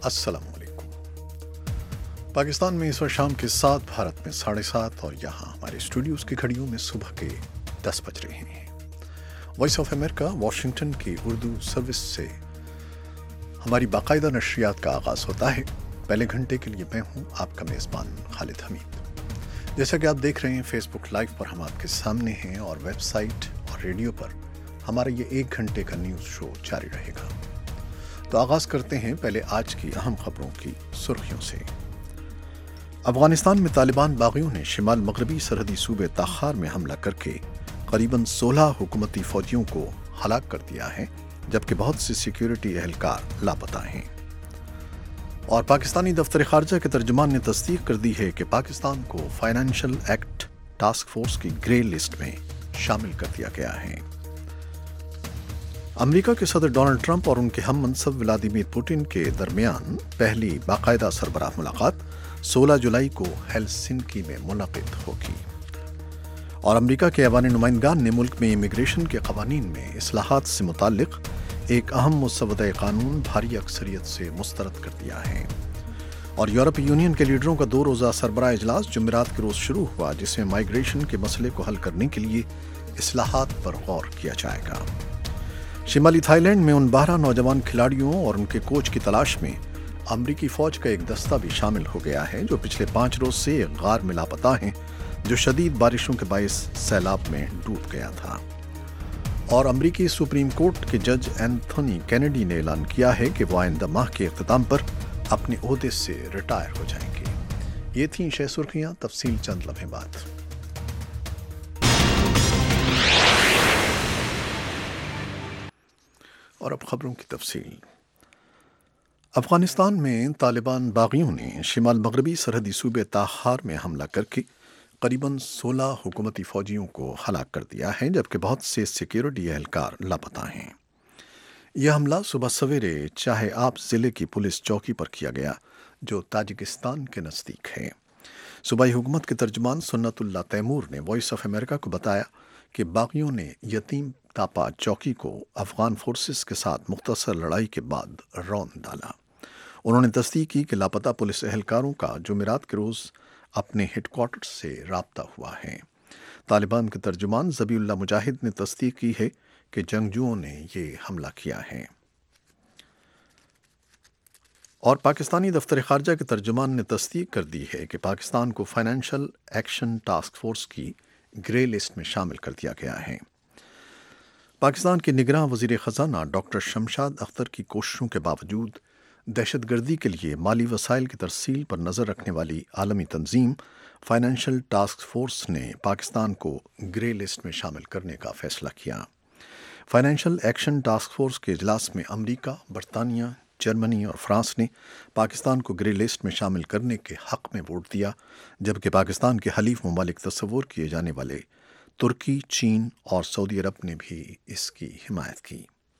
السلام علیکم۔ پاکستان میں اس وقت شام کے 7، بھارت میں 7:30 اور یہاں ہمارے اسٹوڈیوز کی گھڑیوں میں صبح کے 10 بج رہے ہیں۔ وائس آف امریکہ واشنگٹن کی اردو سروس سے ہماری باقاعدہ نشریات کا آغاز ہوتا ہے۔ پہلے گھنٹے کے لیے میں ہوں آپ کا میزبان خالد حمید۔ جیسا کہ آپ دیکھ رہے ہیں فیس بک لائیو پر ہم آپ کے سامنے ہیں، اور ویب سائٹ اور ریڈیو پر ہمارا یہ 1 گھنٹے کا نیوز شو جاری رہے گا۔ تو آغاز کرتے ہیں پہلے آج کی اہم خبروں کی سرخیوں سے۔ افغانستان میں طالبان باغیوں نے شمال مغربی سرحدی صوبے تاخار میں حملہ کر کے قریباً 16 حکومتی فوجیوں کو ہلاک کر دیا ہے، جبکہ بہت سے سیکیورٹی اہلکار لاپتہ ہیں۔ اور پاکستانی دفتر خارجہ کے ترجمان نے تصدیق کر دی ہے کہ پاکستان کو فائنینشل ایکٹ ٹاسک فورس کی گرے لسٹ میں شامل کر دیا گیا ہے۔ امریکہ کے صدر ڈونلڈ ٹرمپ اور ان کے ہم منصب ولادیمیر پوٹن کے درمیان پہلی باقاعدہ سربراہ ملاقات 16 جولائی کو ہیلسنکی میں منعقد ہوگی۔ اور امریکہ کے ایوان نمائندگان نے ملک میں امیگریشن کے قوانین میں اصلاحات سے متعلق ایک اہم مسودہ قانون بھاری اکثریت سے مسترد کر دیا ہے۔ اور یورپی یونین کے لیڈروں کا 2 روزہ سربراہ اجلاس جمعرات کے روز شروع ہوا، جس میں مائیگریشن کے مسئلے کو حل کرنے کے لیے اصلاحات پر غور کیا جائے گا۔ شمالی تھائی لینڈ میں ان 12 نوجوان کھلاڑیوں اور ان کے کوچ کی تلاش میں امریکی فوج کا ایک دستہ بھی شامل ہو گیا ہے، جو پچھلے 5 روز سے ایک غار میں لاپتہ ہیں، جو شدید بارشوں کے باعث سیلاب میں ڈوب گیا تھا۔ اور امریکی سپریم کورٹ کے جج اینتھونی کینیڈی نے اعلان کیا ہے کہ وہ آئندہ ماہ کے اختتام پر اپنے عہدے سے ریٹائر ہو جائیں گے۔ یہ تھیں شہ سرخیاں، تفصیل چند لمحے بعد۔ اور اب خبروں کی تفصیل۔ افغانستان میں طالبان باغیوں نے شمال مغربی سرحدی صوبے تاخار میں حملہ کر کے قریباً 16 حکومتی فوجیوں کو ہلاک کر دیا ہے، جبکہ بہت سے سیکیورٹی اہلکار لاپتہ ہیں۔ یہ حملہ صبح سویرے چاہے آپ ضلع کی پولیس چوکی پر کیا گیا، جو تاجکستان کے نزدیک ہے۔ صوبائی حکومت کے ترجمان سنت اللہ تیمور نے وائس آف امریکہ کو بتایا کہ باغیوں نے یتیم تاپا چوکی کو افغان فورسز کے ساتھ مختصر لڑائی کے بعد رون ڈالا۔ انہوں نے تصدیق کی کہ لاپتہ پولیس اہلکاروں کا جمعرات کے روز اپنے ہیڈ کوارٹر سے رابطہ ہوا ہے۔ طالبان کے ترجمان ذبیح اللہ مجاہد نے تصدیق کی ہے کہ جنگجوؤں نے یہ حملہ کیا ہے۔ اور پاکستانی دفتر خارجہ کے ترجمان نے تصدیق کر دی ہے کہ پاکستان کو فائنینشل ایکشن ٹاسک فورس کی گرے لسٹ میں شامل کر دیا گیا ہے۔ پاکستان کے نگراں وزیر خزانہ ڈاکٹر شمشاد اختر کی کوششوں کے باوجود دہشت گردی کے لیے مالی وسائل کی ترسیل پر نظر رکھنے والی عالمی تنظیم فائنینشل ٹاسک فورس نے پاکستان کو گرے لسٹ میں شامل کرنے کا فیصلہ کیا۔ فائنینشل ایکشن ٹاسک فورس کے اجلاس میں امریکہ، برطانیہ، جرمنی اور فرانس نے پاکستان کو گرے لسٹ میں شامل کرنے کے حق میں ووٹ دیا، جبکہ پاکستان کے حلیف ممالک تصور کیے جانے والے ترکی، چین اور سعودی عرب نے بھی اس کی حمایت کی۔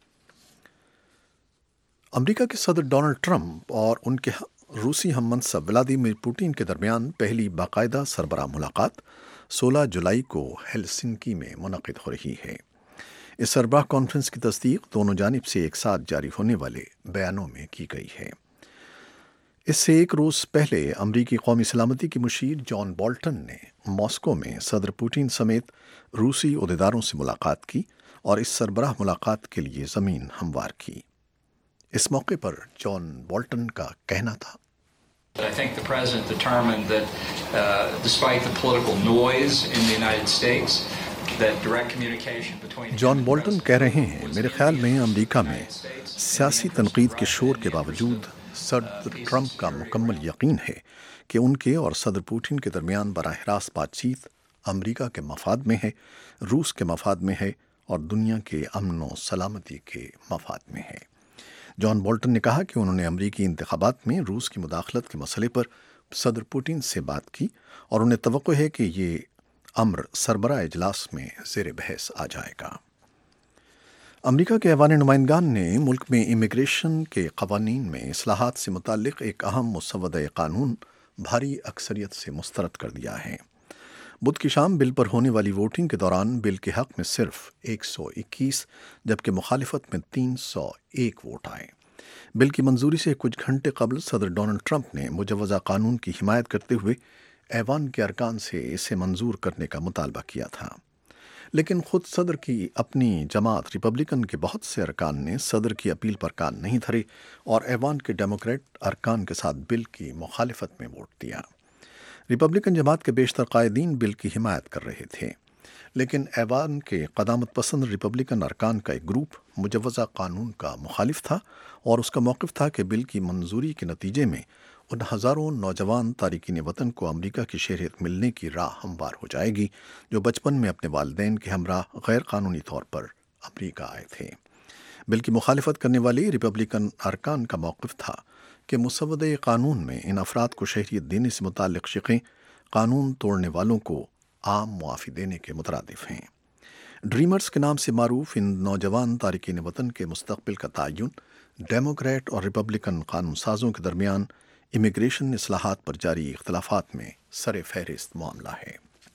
امریکہ کے صدر ڈونلڈ ٹرمپ اور ان کے روسی ہم منصب ولادیمیر پوٹن کے درمیان پہلی باقاعدہ سربراہ ملاقات 16 جولائی کو ہیلسنکی میں منعقد ہو رہی ہے۔ اس سربراہ کانفرنس کی تصدیق دونوں جانب سے ایک ساتھ جاری ہونے والے بیانوں میں کی گئی ہے۔ اس سے ایک روز پہلے امریکی قومی سلامتی کی مشیر جان بولٹن نے ماسکو میں صدر پوٹن سمیت روسی عہدیداروں سے ملاقات کی اور اس سربراہ ملاقات کے لیے زمین ہموار کی۔ اس موقع پر جان بولٹن کا کہنا تھا، I think the president determined that despite the political noise in the United States, that direct communication between John Bolton کہہ رہے ہیں، میرے خیال میں امریکہ میں سیاسی تنقید کے شور کے باوجود صدر ٹرمپ کا مکمل یقین ہے کہ ان کے اور صدر پوٹن کے درمیان براہ راست بات چیت امریکہ کے مفاد میں ہے، روس کے مفاد میں ہے اور دنیا کے امن و سلامتی کے مفاد میں ہے۔ جان بولٹن نے کہا کہ انہوں نے امریکی انتخابات میں روس کی مداخلت کے مسئلے پر صدر پوٹن سے بات کی اور انہیں توقع ہے کہ یہ امر سربراہ اجلاس میں زیر بحث آ جائے گا۔ امریکہ کے ایوان نمائندگان نے ملک میں امیگریشن کے قوانین میں اصلاحات سے متعلق ایک اہم مسودہ قانون بھاری اکثریت سے مسترد کر دیا ہے۔ بدھ کی شام بل پر ہونے والی ووٹنگ کے دوران بل کے حق میں صرف 121 جبکہ مخالفت میں 301 ووٹ آئے۔ بل کی منظوری سے کچھ گھنٹے قبل صدر ڈونلڈ ٹرمپ نے مجوزہ قانون کی حمایت کرتے ہوئے ایوان کے ارکان سے اسے منظور کرنے کا مطالبہ کیا تھا، لیکن خود صدر کی اپنی جماعت ریپبلکن کے بہت سے ارکان نے صدر کی اپیل پر کان نہیں دھرے اور ایوان کے ڈیموکریٹ ارکان کے ساتھ بل کی مخالفت میں ووٹ دیا۔ ریپبلکن جماعت کے بیشتر قائدین بل کی حمایت کر رہے تھے، لیکن ایوان کے قدامت پسند ریپبلکن ارکان کا ایک گروپ مجوزہ قانون کا مخالف تھا اور اس کا موقف تھا کہ بل کی منظوری کے نتیجے میں ان ہزاروں نوجوان تارکین وطن کو امریکہ کی شہریت ملنے کی راہ ہموار ہو جائے گی جو بچپن میں اپنے والدین کے ہمراہ غیر قانونی طور پر امریکہ آئے تھے۔ بل کی مخالفت کرنے والے ریپبلکن ارکان کا موقف تھا کہ مسودہ قانون میں ان افراد کو شہریت دینے سے متعلق شقیں قانون توڑنے والوں کو عام معافی دینے کے مترادف ہیں۔ ڈریمرز کے نام سے معروف ان نوجوان تارکین وطن کے مستقبل کا تعین ڈیموکریٹ اور ریپبلکن قانون سازوں کے درمیان امیگریشن اصلاحات پر جاری اختلافات میں سر فہرست معاملہ ہے۔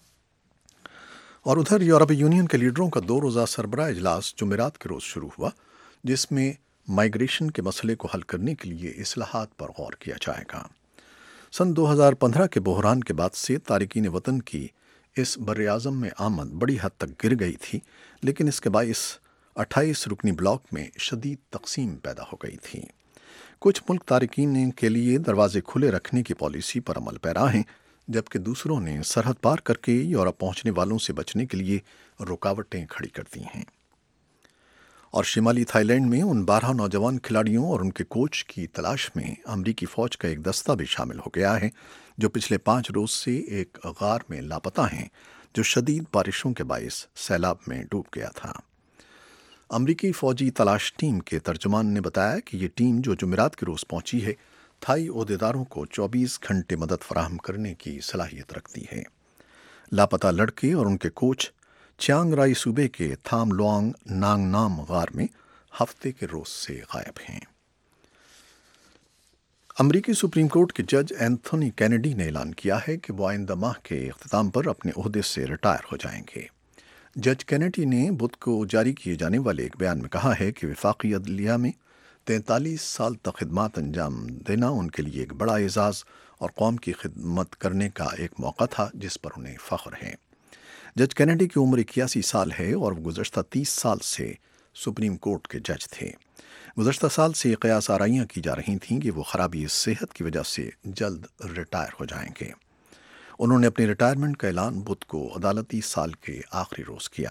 اور ادھر یورپی یونین کے لیڈروں کا 2 روزہ سربراہ اجلاس جمعرات کے روز شروع ہوا، جس میں مائیگریشن کے مسئلے کو حل کرنے کے لیے اصلاحات پر غور کیا جائے گا۔ سن 2015 کے بحران کے بعد سے تارکین وطن کی اس براعظم میں آمد بڑی حد تک گر گئی تھی، لیکن اس کے باعث 28 رکنی بلاک میں شدید تقسیم پیدا ہو گئی تھی۔ کچھ ملک تارکین کے لیے دروازے کھلے رکھنے کی پالیسی پر عمل پیرا ہیں، جبکہ دوسروں نے سرحد پار کر کے یورپ پہنچنے والوں سے بچنے کے لیے رکاوٹیں کھڑی کر دی ہیں۔ اور شمالی تھائی لینڈ میں ان 12 نوجوان کھلاڑیوں اور ان کے کوچ کی تلاش میں امریکی فوج کا ایک دستہ بھی شامل ہو گیا ہے، جو پچھلے 5 روز سے ایک غار میں لاپتہ ہیں جو شدید بارشوں کے باعث سیلاب میں ڈوب گیا تھا۔ امریکی فوجی تلاش ٹیم کے ترجمان نے بتایا کہ یہ ٹیم جو جمعرات کے روز پہنچی ہے، تھائی عہدیداروں کو 24 گھنٹے مدد فراہم کرنے کی صلاحیت رکھتی ہے۔ لاپتہ لڑکے اور ان کے کوچ چیانگ رائی صوبے کے تھام لوانگ نانگ نام غار میں ہفتے کے روز سے غائب ہیں۔ امریکی سپریم کورٹ کے جج اینتھونی کینیڈی نے اعلان کیا ہے کہ وہ آئندہ ماہ کے اختتام پر اپنے عہدے سے ریٹائر ہو جائیں گے۔ جج کینیڈی نے بدھ کو جاری کیے جانے والے ایک بیان میں کہا ہے کہ وفاقی عدلیہ میں 43 سال تک خدمات انجام دینا ان کے لیے ایک بڑا اعزاز اور قوم کی خدمت کرنے کا ایک موقع تھا جس پر انہیں فخر ہے۔ جج کینیڈی کی عمر 81 سال ہے اور وہ گزشتہ 30 سال سے سپریم کورٹ کے جج تھے۔ گزشتہ سال سے قیاس آرائیاں کی جا رہی تھیں کہ وہ خرابی صحت کی وجہ سے جلد ریٹائر ہو جائیں گے۔ انہوں نے اپنی ریٹائرمنٹ کا اعلان بدھ کو عدالتی سال کے آخری روز کیا۔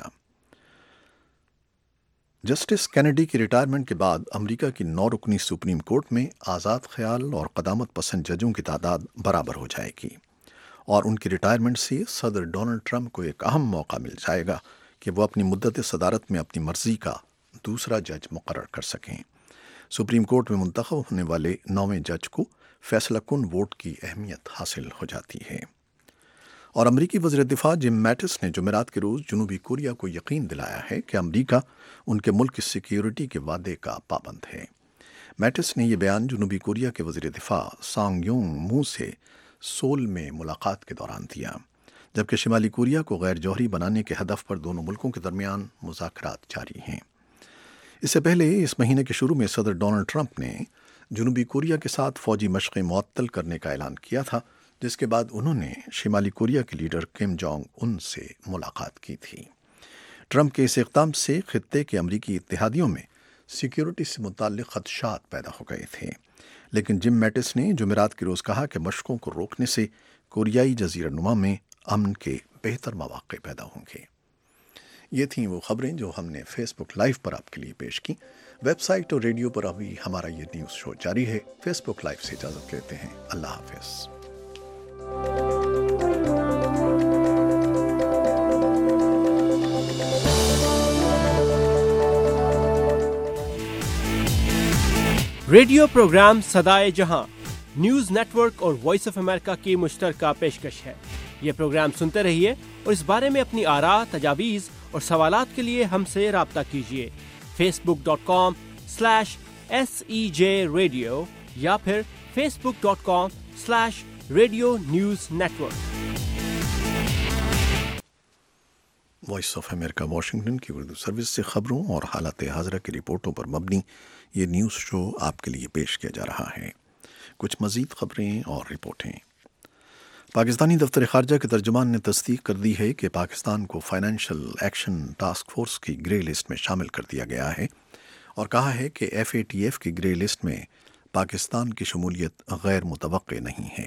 جسٹس کینیڈی کی ریٹائرمنٹ کے بعد امریکہ کی 9 رکنی سپریم کورٹ میں آزاد خیال اور قدامت پسند ججوں کی تعداد برابر ہو جائے گی، اور ان کی ریٹائرمنٹ سے صدر ڈونلڈ ٹرمپ کو ایک اہم موقع مل جائے گا کہ وہ اپنی مدت صدارت میں اپنی مرضی کا دوسرا جج مقرر کر سکیں۔ سپریم کورٹ میں منتخب ہونے والے 9ویں جج کو فیصلہ کن ووٹ کی اہمیت حاصل ہو جاتی ہے۔ اور امریکی وزیر دفاع جم میٹس نے جمعرات کے روز جنوبی کوریا کو یقین دلایا ہے کہ امریکہ ان کے ملک کی سیکیورٹی کے وعدے کا پابند ہے۔ میٹس نے یہ بیان جنوبی کوریا کے وزیر دفاع سانگ یونگ مو سے سول میں ملاقات کے دوران دیا، جبکہ شمالی کوریا کو غیر جوہری بنانے کے ہدف پر دونوں ملکوں کے درمیان مذاکرات جاری ہیں۔ اس سے پہلے اس مہینے کے شروع میں صدر ڈونلڈ ٹرمپ نے جنوبی کوریا کے ساتھ فوجی مشقیں معطل کرنے کا اعلان کیا تھا، جس کے بعد انہوں نے شمالی کوریا کے لیڈر کم جونگ ان سے ملاقات کی تھی۔ ٹرمپ کے اس اقدام سے خطے کے امریکی اتحادیوں میں سیکیورٹی سے متعلق خدشات پیدا ہو گئے تھے، لیکن جم میٹس نے جمعرات کے روز کہا کہ مشقوں کو روکنے سے کوریائی جزیرہ نما میں امن کے بہتر مواقع پیدا ہوں گے۔ یہ تھیں وہ خبریں جو ہم نے فیس بک لائیو پر آپ کے لیے پیش کی۔ ویب سائٹ اور ریڈیو پر ابھی ہمارا یہ نیوز شو جاری ہے۔ فیس بک لائیو سے اجازت لیتے ہیں۔ اللہ حافظ۔ ریڈیو پروگرام صدائے جہاں نیوز نیٹ ورک اور وائس آف امریکہ کی مشترکہ پیشکش ہے۔ یہ پروگرام سنتے رہیے اور اس بارے میں اپنی آراء، تجاویز اور سوالات کے لیے ہم سے رابطہ کیجیے۔ facebook.com/SEJ Radio یا پھر facebook.com/Radio News Network۔ Voice of America Washington کی اردو سروس سے خبروں اور حالات حاضرہ کی رپورٹوں پر مبنی یہ نیوز شو آپ کے لیے پیش کیا جا رہا ہے۔ کچھ مزید خبریں اور رپورٹیں۔ پاکستانی دفتر خارجہ کے ترجمان نے تصدیق کر دی ہے کہ پاکستان کو فائنینشل ایکشن ٹاسک فورس کی گرے لسٹ میں شامل کر دیا گیا ہے اور کہا ہے کہ FATF کی گرے لسٹ میں پاکستان کی شمولیت غیر متوقع نہیں ہے۔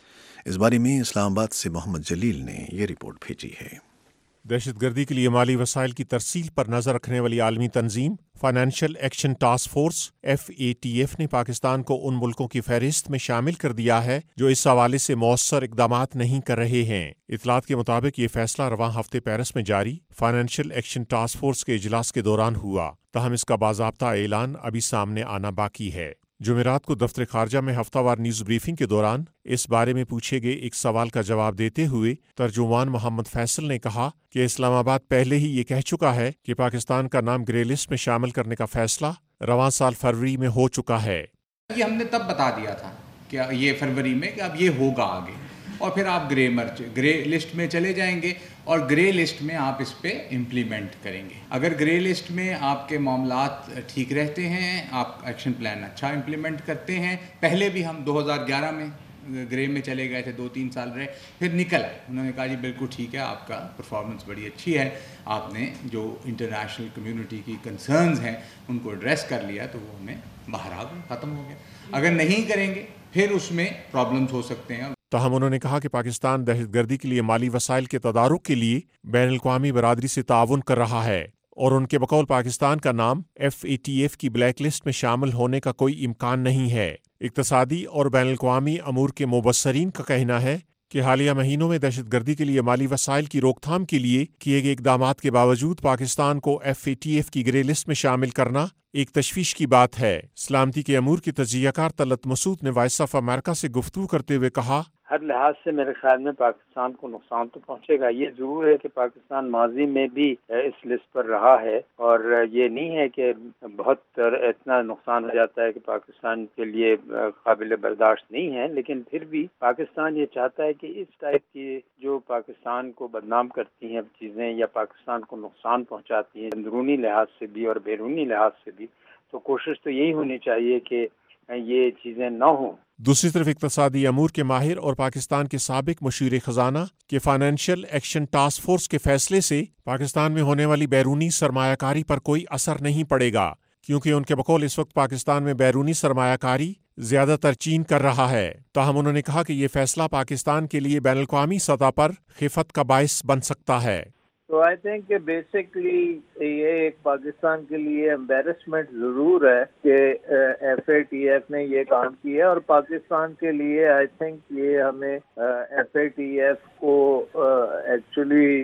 اس بارے میں اسلام آباد سے محمد جلیل نے یہ رپورٹ بھیجی ہے۔ دہشت گردی کے لیے مالی وسائل کی ترسیل پر نظر رکھنے والی عالمی تنظیم financial action task force FATF نے پاکستان کو ان ملکوں کی فہرست میں شامل کر دیا ہے جو اس حوالے سے مؤثر اقدامات نہیں کر رہے ہیں۔ اطلاعات کے مطابق یہ فیصلہ رواں ہفتے پیرس میں جاری فائنینشل ایکشن ٹاسک فورس کے اجلاس کے دوران ہوا، تاہم اس کا باضابطہ اعلان ابھی سامنے آنا باقی ہے۔ جمعرات کو دفتر خارجہ میں ہفتہ وار نیوز بریفنگ کے دوران اس بارے میں پوچھے گئے ایک سوال کا جواب دیتے ہوئے ترجمان محمد فیصل نے کہا کہ اسلام آباد پہلے ہی یہ کہہ چکا ہے کہ پاکستان کا نام گرے لسٹ میں شامل کرنے کا فیصلہ رواں سال فروری میں ہو چکا ہے۔ یہ ہم نے تب بتا دیا تھا کہ یہ فروری میں کہ اب یہ ہوگا آگے، اور پھر آپ گرے لسٹ میں چلے جائیں گے اور گرے لسٹ میں آپ اس پہ امپلیمنٹ کریں گے۔ اگر گرے لسٹ میں آپ کے معاملات ٹھیک رہتے ہیں، آپ ایکشن پلان اچھا امپلیمنٹ کرتے ہیں، پہلے بھی ہم 2011 میں گرے میں چلے گئے تھے، 2-3 سال رہے، پھر نکل آئے، انہوں نے کہا جی بالکل ٹھیک ہے، آپ کا پرفارمنس بڑی اچھی ہے، آپ نے جو انٹرنیشنل کمیونٹی کی کنسرنز ہیں ان کو ایڈریس کر لیا، تو وہ ہمیں باہر آ گئے، ختم ہو گیا۔ اگر نہیں کریں گے پھر اس میں پرابلمز ہو سکتے ہیں۔ تاہم انہوں نے کہا کہ پاکستان دہشت گردی کے لیے مالی وسائل کے تدارک کے لیے بین الاقوامی برادری سے تعاون کر رہا ہے اور ان کے بقول پاکستان کا نام FATF کی بلیک لسٹ میں شامل ہونے کا کوئی امکان نہیں ہے۔ اقتصادی اور بین الاقوامی امور کے مبصرین کا کہنا ہے کہ حالیہ مہینوں میں دہشت گردی کے لیے مالی وسائل کی روک تھام کے لیے کیے گئے اقدامات کے باوجود پاکستان کو FATF کی گرے لسٹ میں شامل کرنا ایک تشویش کی بات ہے۔ سلامتی کے امور کی تجزیہ کار طلعت مسعود نے وائس آف امریکہ سے گفتگو کرتے ہوئے کہا، ہر لحاظ سے میرے خیال میں پاکستان کو نقصان تو پہنچے گا۔ یہ ضرور ہے کہ پاکستان ماضی میں بھی اس لسٹ پر رہا ہے، اور یہ نہیں ہے کہ بہت اتنا نقصان ہو جاتا ہے کہ پاکستان کے لیے قابل برداشت نہیں ہے، لیکن پھر بھی پاکستان یہ چاہتا ہے کہ اس ٹائپ کی جو پاکستان کو بدنام کرتی ہیں چیزیں یا پاکستان کو نقصان پہنچاتی ہیں اندرونی لحاظ سے بھی اور بیرونی لحاظ سے بھی، تو کوشش تو یہی ہونی چاہیے کہ یہ چیزیں نہ ہوں۔ دوسری طرف اقتصادی امور کے ماہر اور پاکستان کے سابق مشیر خزانہ کے فائنینشل ایکشن ٹاسک فورس کے فیصلے سے پاکستان میں ہونے والی بیرونی سرمایہ کاری پر کوئی اثر نہیں پڑے گا، کیونکہ ان کے بقول اس وقت پاکستان میں بیرونی سرمایہ کاری زیادہ تر چین کر رہا ہے۔ تاہم انہوں نے کہا کہ یہ فیصلہ پاکستان کے لیے بین الاقوامی سطح پر خفت کا باعث بن سکتا ہے۔ تو آئی تھنک کہ بیسکلی یہ ایک پاکستان کے لیے امبیرسمنٹ ضرور ہے کہ FATF نے یہ کام کیا ہے، اور پاکستان کے لیے آئی تھنک یہ ہمیں FATF کو ایکچولی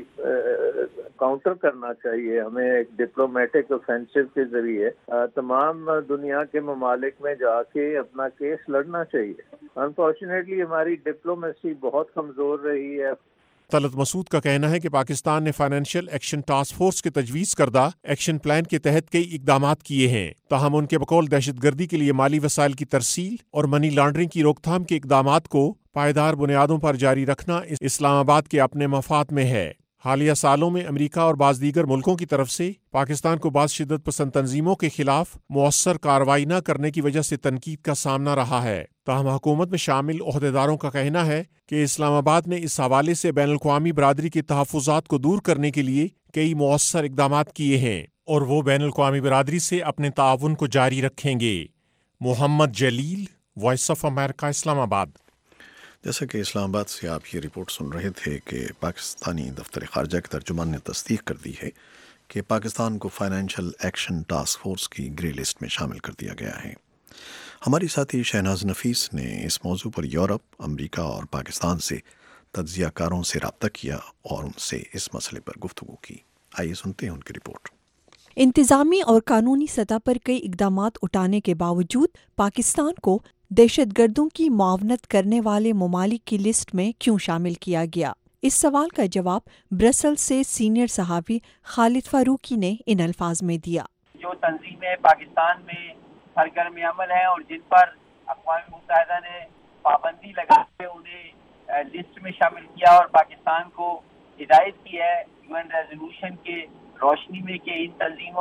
کاؤنٹر کرنا چاہیے، ہمیں ایک ڈپلومیٹک اوفینسو کے ذریعے تمام دنیا کے ممالک میں جا کے اپنا کیس لڑنا چاہیے۔ انفارچونیٹلی ہماری ڈپلومیسی بہت کمزور رہی ہے۔ طلعت مسعود کا کہنا ہے کہ پاکستان نے فائنینشل ایکشن ٹاسک فورس کے تجویز کردہ ایکشن پلان کے تحت کئی اقدامات کیے ہیں، تاہم ان کے بقول دہشت گردی کے لیے مالی وسائل کی ترسیل اور منی لانڈرنگ کی روک تھام کے اقدامات کو پائیدار بنیادوں پر جاری رکھنا اسلام آباد کے اپنے مفاد میں ہے۔ حالیہ سالوں میں امریکہ اور بعض دیگر ملکوں کی طرف سے پاکستان کو بعض شدت پسند تنظیموں کے خلاف مؤثر کارروائی نہ کرنے کی وجہ سے تنقید کا سامنا رہا ہے، تاہم حکومت میں شامل عہدیداروں کا کہنا ہے کہ اسلام آباد نے اس حوالے سے بین الاقوامی برادری کے تحفظات کو دور کرنے کے لیے کئی مؤثر اقدامات کیے ہیں اور وہ بین الاقوامی برادری سے اپنے تعاون کو جاری رکھیں گے۔ محمد جلیل، وائس آف امریکہ، اسلام آباد۔ جیسا کہ اسلام آباد سے آپ یہ رپورٹ سن رہے تھے کہ پاکستانی دفتر خارجہ کے ترجمان نے تصدیق کر دی ہے کہ پاکستان کو فائنینشل ایکشن ٹاسک فورس کی گرے لسٹ میں شامل کر دیا گیا ہے۔ ہماری ساتھی شہناز نفیس نے اس موضوع پر یورپ، امریکہ اور پاکستان سے تجزیہ کاروں سے رابطہ کیا اور ان سے اس مسئلے پر گفتگو کی۔ آئیے سنتے ہیں ان کی رپورٹ۔ انتظامی اور قانونی سطح پر کئی اقدامات اٹھانے کے باوجود پاکستان کو دہشت گردوں کی معاونت کرنے والے ممالک کی لسٹ میں کیوں شامل کیا گیا؟ اس سوال کا جواب برسل سے سینئر صحافی خالد فاروقی نے ان الفاظ میں دیا۔ جو تنظیمیں پاکستان میں سرگرم عمل ہیں اور جن پر اقوام متحدہ نے پابندی لگا کے انہیں لسٹ میں شامل کیا اور پاکستان کو ہدایت کی ہے UN ریزولوشن کے روشنی میں کہ ان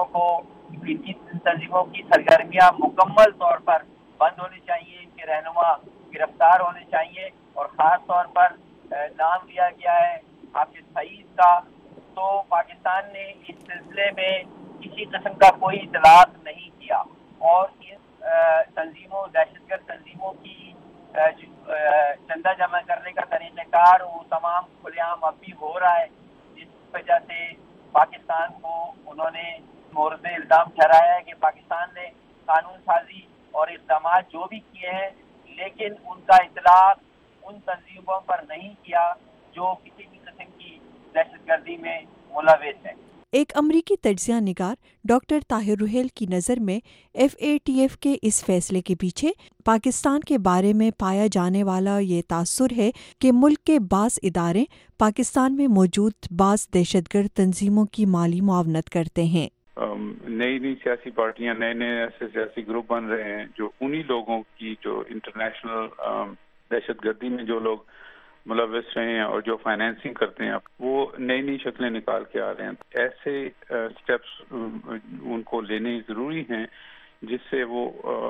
تنظیموں کی سرگرمیاں مکمل طور پر بند ہونی چاہیے، ان کے رہنما گرفتار ہونے چاہیے، اور خاص طور پر نام لیا گیا ہے حافظ سعید کا. تو پاکستان نے اس سلسلے میں کسی قسم کا کوئی اطلاعات نہیں کیا، اور ان تنظیموں دہشت گرد تنظیموں کی چندہ جمع کرنے کا طریقہ کار وہ تمام کھلے عام اب بھی ہو رہا ہے، جس وجہ سے پاکستان کو انہوں نے مورد الزام ٹھہرایا ہے کہ پاکستان نے قانون سازی اور اقدامات جو بھی کیے ہیں لیکن ان کا اطلاق ان تنظیموں پر نہیں کیا جو کسی بھی قسم کی دہشت گردی میں ملوث ہیں. ایک امریکی تجزیہ نگار ڈاکٹر طاہر روحیل کی نظر میں FATF کے اس فیصلے کے پیچھے پاکستان کے بارے میں پایا جانے والا یہ تاثر ہے کہ ملک کے بعض ادارے پاکستان میں موجود بعض دہشت گرد تنظیموں کی مالی معاونت کرتے ہیں. نئی سیاسی پارٹیاں نئے ایسے سیاسی گروپ بن رہے ہیں جو انہی لوگوں کی جو انٹرنیشنل دہشت گردی میں جو لوگ ملوث رہے ہیں اور جو فائنینسنگ کرتے ہیں وہ نئی شکلیں نکال کے آ رہے ہیں. ایسے سٹیپس ان کو لینے ضروری ہیں جس سے وہ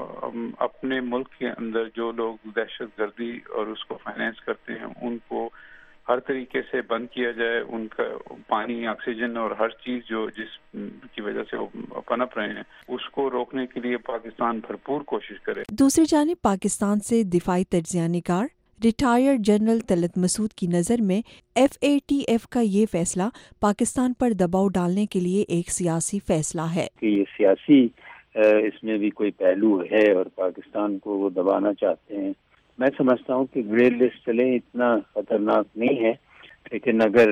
اپنے ملک کے اندر جو لوگ دہشت گردی اور اس کو فائنینس کرتے ہیں ان کو ہر طریقے سے بند کیا جائے. ان کا پانی، آکسیجن اور ہر چیز جو جس کی وجہ سے وہ پنپ رہے ہیں اس کو روکنے کے لیے پاکستان بھرپور کوشش کرے. دوسری جانب پاکستان سے دفاعی تجزیہ نگار ریٹائرڈ جنرل طلعت مسعود کی نظر میں FATF کا یہ فیصلہ پاکستان پر دباؤ ڈالنے کے لیے ایک سیاسی فیصلہ ہے. کہ یہ سیاسی اس میں بھی کوئی پہلو ہے اور پاکستان کو وہ دبانا چاہتے ہیں. میں سمجھتا ہوں کہ گرے لسٹ چلیں اتنا خطرناک نہیں ہے، لیکن اگر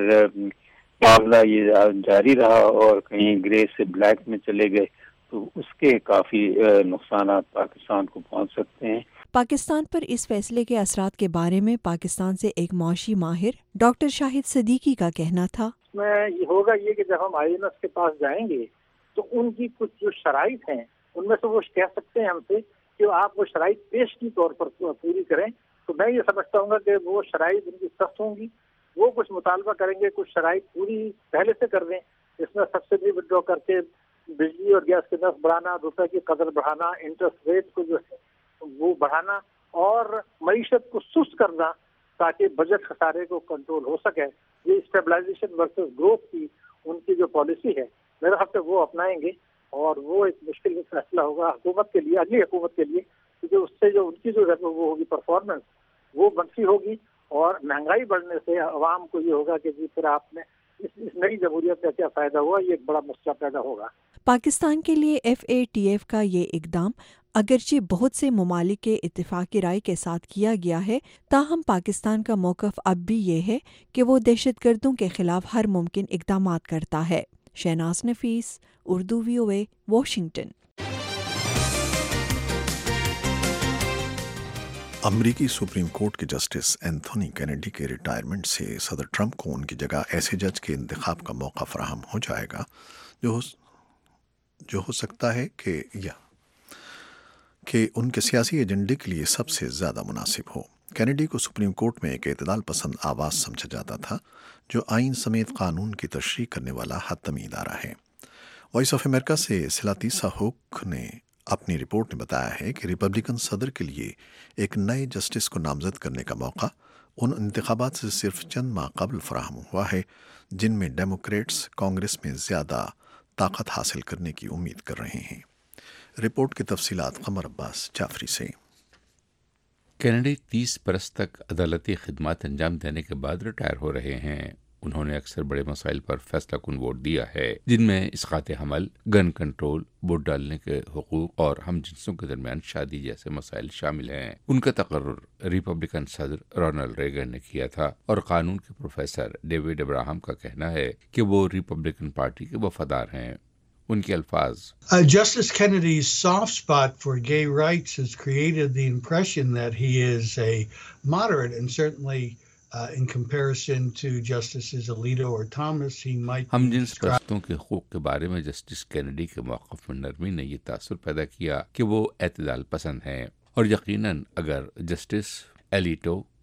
معاملہ یہ جاری رہا اور کہیں گرے سے بلیک میں چلے گئے تو اس کے کافی نقصانات پاکستان کو پہنچ سکتے ہیں. پاکستان پر اس فیصلے کے اثرات کے بارے میں پاکستان سے ایک معاشی ماہر ڈاکٹر شاہد صدیقی کا کہنا تھا. میں یہ ہوگا یہ کہ جب ہم IMF کے پاس جائیں گے تو ان کی کچھ جو شرائط ہیں ان میں سے وہ کہہ سکتے ہیں ہم سے کہ آپ وہ شرائط پیش کی طور پر پوری کریں. تو میں یہ سمجھتا ہوں گا کہ وہ شرائط ان کی سخت ہوں گی. وہ کچھ مطالبہ کریں گے، کچھ شرائط پوری پہلے سے کر دیں، اس میں سبسڈی وڈرا کر کے بجلی اور گیس کے نرخ بڑھانا، روپے کی قدر بڑھانا، انٹرسٹ ریٹ کو جو ہے وہ بڑھانا اور معیشت کو سست کرنا تاکہ بجٹ خسارے کو کنٹرول ہو سکے. یہ اسٹیبلائزیشن ورسز گروتھ کی ان کی جو پالیسی ہے میرے خیال سے وہ اپنائیں گے اور وہ ایک مشکل فیصلہ ہوگا حکومت کے لیے، اگلی حکومت کے لیے، کیونکہ اس سے جو ان کی جو وہ ہوگی پرفارمنس وہ منفی ہوگی اور مہنگائی بڑھنے سے عوام کو یہ ہوگا کہ جی پھر آپ نے اس نئی جمہوریت کا کیا فائدہ ہوا. یہ ایک بڑا مسئلہ پیدا ہوگا. پاکستان کے لیے FATF کا یہ اقدام اگرچہ بہت سے ممالک کے اتفاقی رائے کے ساتھ کیا گیا ہے، تاہم پاکستان کا موقف اب بھی یہ ہے کہ وہ دہشت گردوں کے خلاف ہر ممکن اقدامات کرتا ہے. Shahnaz Nafees, Urdu VOA، Washington. امریکی سپریم کورٹ کے جسٹس اینتھونی کینیڈی کے ریٹائرمنٹ سے صدر ٹرمپ کو ان کی جگہ ایسے جج کے انتخاب کا موقع فراہم ہو جائے گا جو ہو سکتا ہے کہ ان کے سیاسی ایجنڈے کے لیے سب سے زیادہ مناسب ہو. کینیڈی کو سپریم کورٹ میں ایک اعتدال پسند آواز سمجھا جاتا تھا جو آئین سمیت قانون کی تشریح کرنے والا حتمی ادارہ ہے. وائس آف امریکہ سے سلاتیسا ہوک نے اپنی رپورٹ میں بتایا ہے کہ ریپبلکن صدر کے لیے ایک نئے جسٹس کو نامزد کرنے کا موقع ان انتخابات سے صرف چند ماہ قبل فراہم ہوا ہے جن میں ڈیموکریٹس کانگریس میں زیادہ طاقت حاصل کرنے کی امید کر رہے ہیں. رپورٹ کی تفصیلات قمر عباس جعفری سے. کینیڈی 30 برس تک عدالتی خدمات انجام دینے کے بعد ریٹائر ہو رہے ہیں. انہوں نے اکثر بڑے مسائل پر فیصلہ کن ووٹ دیا ہے جن میں اسقاط حمل، گن کنٹرول، ووٹ ڈالنے کے حقوق اور ہم جنسوں کے درمیان شادی جیسے مسائل شامل ہیں. ان کا تقرر ریپبلکن صدر رونلڈ ریگن نے کیا تھا اور قانون کے پروفیسر ڈیوڈ ابراہم کا کہنا ہے کہ وہ ریپبلکن پارٹی کے وفادار ہیں. ان کے الفاظ: Justice Kennedy's soft spot for gay rights has created the impression that he is a moderate, and certainly in comparison to Justices Alito or Thomas, he might ہم جنس پرستوں کے حقوق کے بارے میں جسٹس کینیڈی کے موقف میں نرمی نے یہ تاثر پیدا کیا کہ وہ اعتدال پسند ہیں، اور یقیناً اگر جسٹس ایلیٹو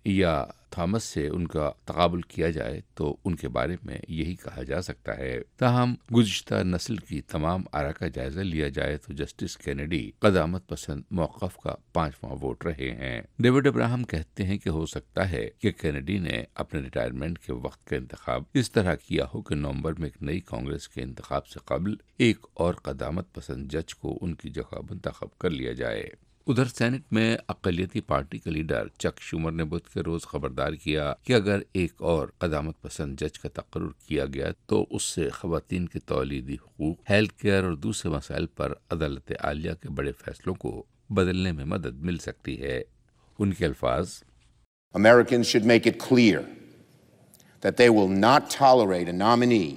یا تھامس سے ان کا تقابل کیا جائے تو ان کے بارے میں یہی کہا جا سکتا ہے۔ تاہم گزشتہ نسل کی تمام آراء کا جائزہ لیا جائے تو جسٹس کینیڈی قدامت پسند موقف کا 5واں ووٹ رہے ہیں۔ ڈیوڈ ابراہم کہتے ہیں کہ ہو سکتا ہے کہ کینیڈی نے اپنے ریٹائرمنٹ کے وقت کا انتخاب اس طرح کیا ہو کہ نومبر میں ایک نئی کانگریس کے انتخاب سے قبل ایک اور قدامت پسند جج کو ان کی جگہ منتخب کر لیا جائے۔ ادھر سینٹ میں اقلیتی پارٹی کا لیڈر چک شومر نے بدھ کے روز خبردار کیا کہ اگر ایک اور قدامت پسند جج کا تقرر کیا گیا تو اس سے خواتین کے تولیدی حقوق، ہیلتھ کیئر اور دوسرے مسائل پر عدالت عالیہ کے بڑے فیصلوں کو بدلنے میں مدد مل سکتی ہے۔ ان کے الفاظ: Americans should make it clear that they will not tolerate a nominee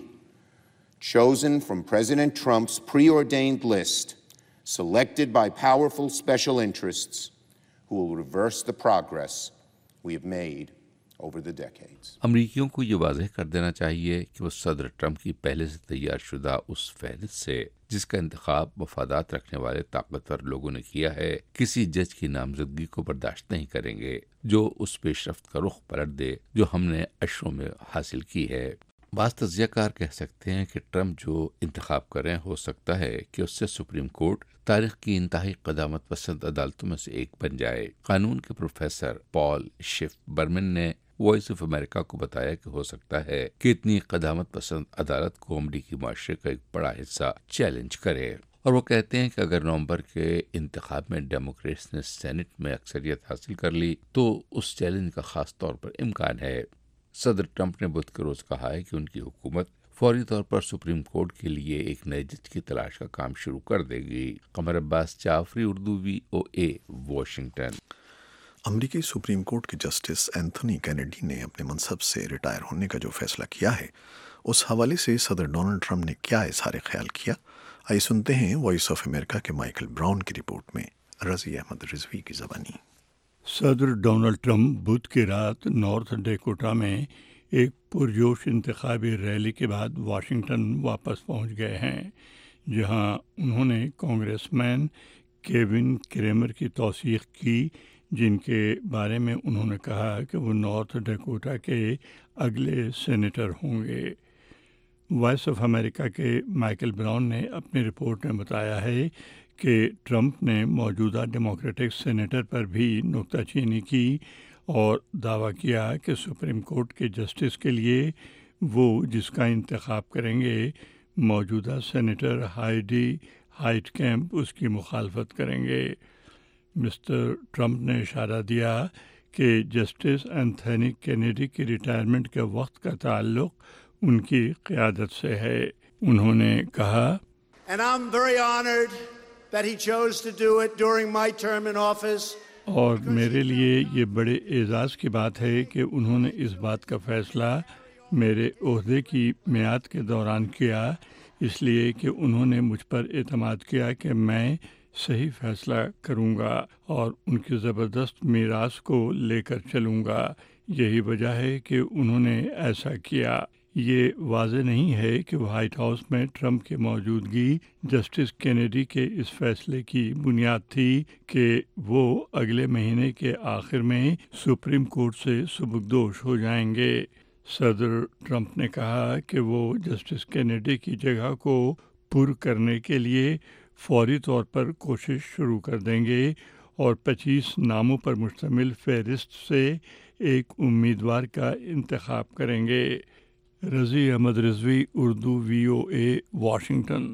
chosen from President Trump's preordained list, selected by powerful special interests, who will reverse the progress we have made over the decades. امریکیوں کو یہ واضح کر دینا چاہیے کہ وہ صدر ٹرمپ کی پہلے سے تیار شدہ اس فہرست سے جس کا انتخاب مفادات رکھنے والے طاقتور لوگوں نے کیا ہے، کسی جج کی نامزدگی کو برداشت نہیں کریں گے جو اس پیش رفت کا رخ پلٹ دے جو ہم نے عشروں میں حاصل کی ہے۔ بعض تجزیہ کار کہہ سکتے ہیں کہ ٹرمپ جو انتخاب کریں ہو سکتا ہے کہ اس سے سپریم کورٹ تاریخ کی انتہائی قدامت پسند عدالتوں میں سے ایک بن جائے۔ قانون کے پروفیسر پال شف برمن نے وائس آف امریکہ کو بتایا کہ ہو سکتا ہے کہ اتنی قدامت پسند عدالت کو امریکی معاشرے کا ایک بڑا حصہ چیلنج کرے، اور وہ کہتے ہیں کہ اگر نومبر کے انتخاب میں ڈیموکریٹس نے سینٹ میں اکثریت حاصل کر لی تو اس چیلنج کا خاص طور پر امکان ہے۔ صدر ٹرمپ نے بدھ کے روز کہا ہے کہ ان کی حکومت فوری طور پر سپریم کورٹ کے لیے ایک نئے جج کی تلاش کا کام شروع کر دے گی۔ Qamar Abbas Jafri, Urdu VOA، Washington. امریکی سپریم کورٹ کے جسٹس اینتھونی کینیڈی نے اپنے منصب سے ریٹائر ہونے کا جو فیصلہ کیا ہے، اس حوالے سے صدر ڈونلڈ ٹرمپ نے کیا اظہار خیال کیا، آئیے سنتے ہیں وائس آف امریکہ کے مائیکل براؤن کی رپورٹ میں رضی احمد رضوی کی زبانی۔ صدر ڈونلڈ ٹرمپ بدھ کی رات نارتھ ڈیکوٹا میں ایک پرجوش انتخابی ریلی کے بعد واشنگٹن واپس پہنچ گئے ہیں، جہاں انہوں نے کانگریس مین کیون کریمر کی توثیق کی، جن کے بارے میں انہوں نے کہا کہ وہ نارتھ ڈیکوٹا کے اگلے سینیٹر ہوں گے۔ وائس آف امریکہ کے مائیکل براؤن نے اپنی رپورٹ میں بتایا ہے کہ ٹرمپ نے موجودہ ڈیموکریٹک سینیٹر پر بھی نکتہ چینی کی اور دعویٰ کیا کہ سپریم کورٹ کے جسٹس کے لیے وہ جس کا انتخاب کریں گے موجودہ سینیٹر ہائیڈی ہائٹ کیمپ اس کی مخالفت کریں گے۔ مسٹر ٹرمپ نے اشارہ دیا کہ جسٹس اینتھونی کینیڈی کی ریٹائرمنٹ کے وقت کا تعلق ان کی قیادت سے ہے۔ انہوں نے کہا، And I'm very honored that he chose to do it during my term in office. اور میرے لیے یہ بڑے اعزاز کی بات ہے کہ انہوں نے اس بات کا فیصلہ میرے عہدے کی میعاد کے دوران کیا، اس لیے کہ انہوں نے مجھ پر اعتماد کیا کہ میں صحیح فیصلہ کروں گا اور ان کی زبردست میراث کو لے کر چلوں گا۔ یہی وجہ ہے کہ انہوں نے ایسا کیا۔ یہ واضح نہیں ہے کہ وائٹ ہاؤس میں ٹرمپ کی موجودگی جسٹس کینیڈی کے اس فیصلے کی بنیاد تھی کہ وہ اگلے مہینے کے آخر میں سپریم کورٹ سے سبکدوش ہو جائیں گے۔ صدر ٹرمپ نے کہا کہ وہ جسٹس کینیڈی کی جگہ کو پر کرنے کے لیے فوری طور پر کوشش شروع کر دیں گے اور 25 ناموں پر مشتمل فہرست سے ایک امیدوار کا انتخاب کریں گے۔ Razi Ahmed Rizvi, Urdu VOA، Washington.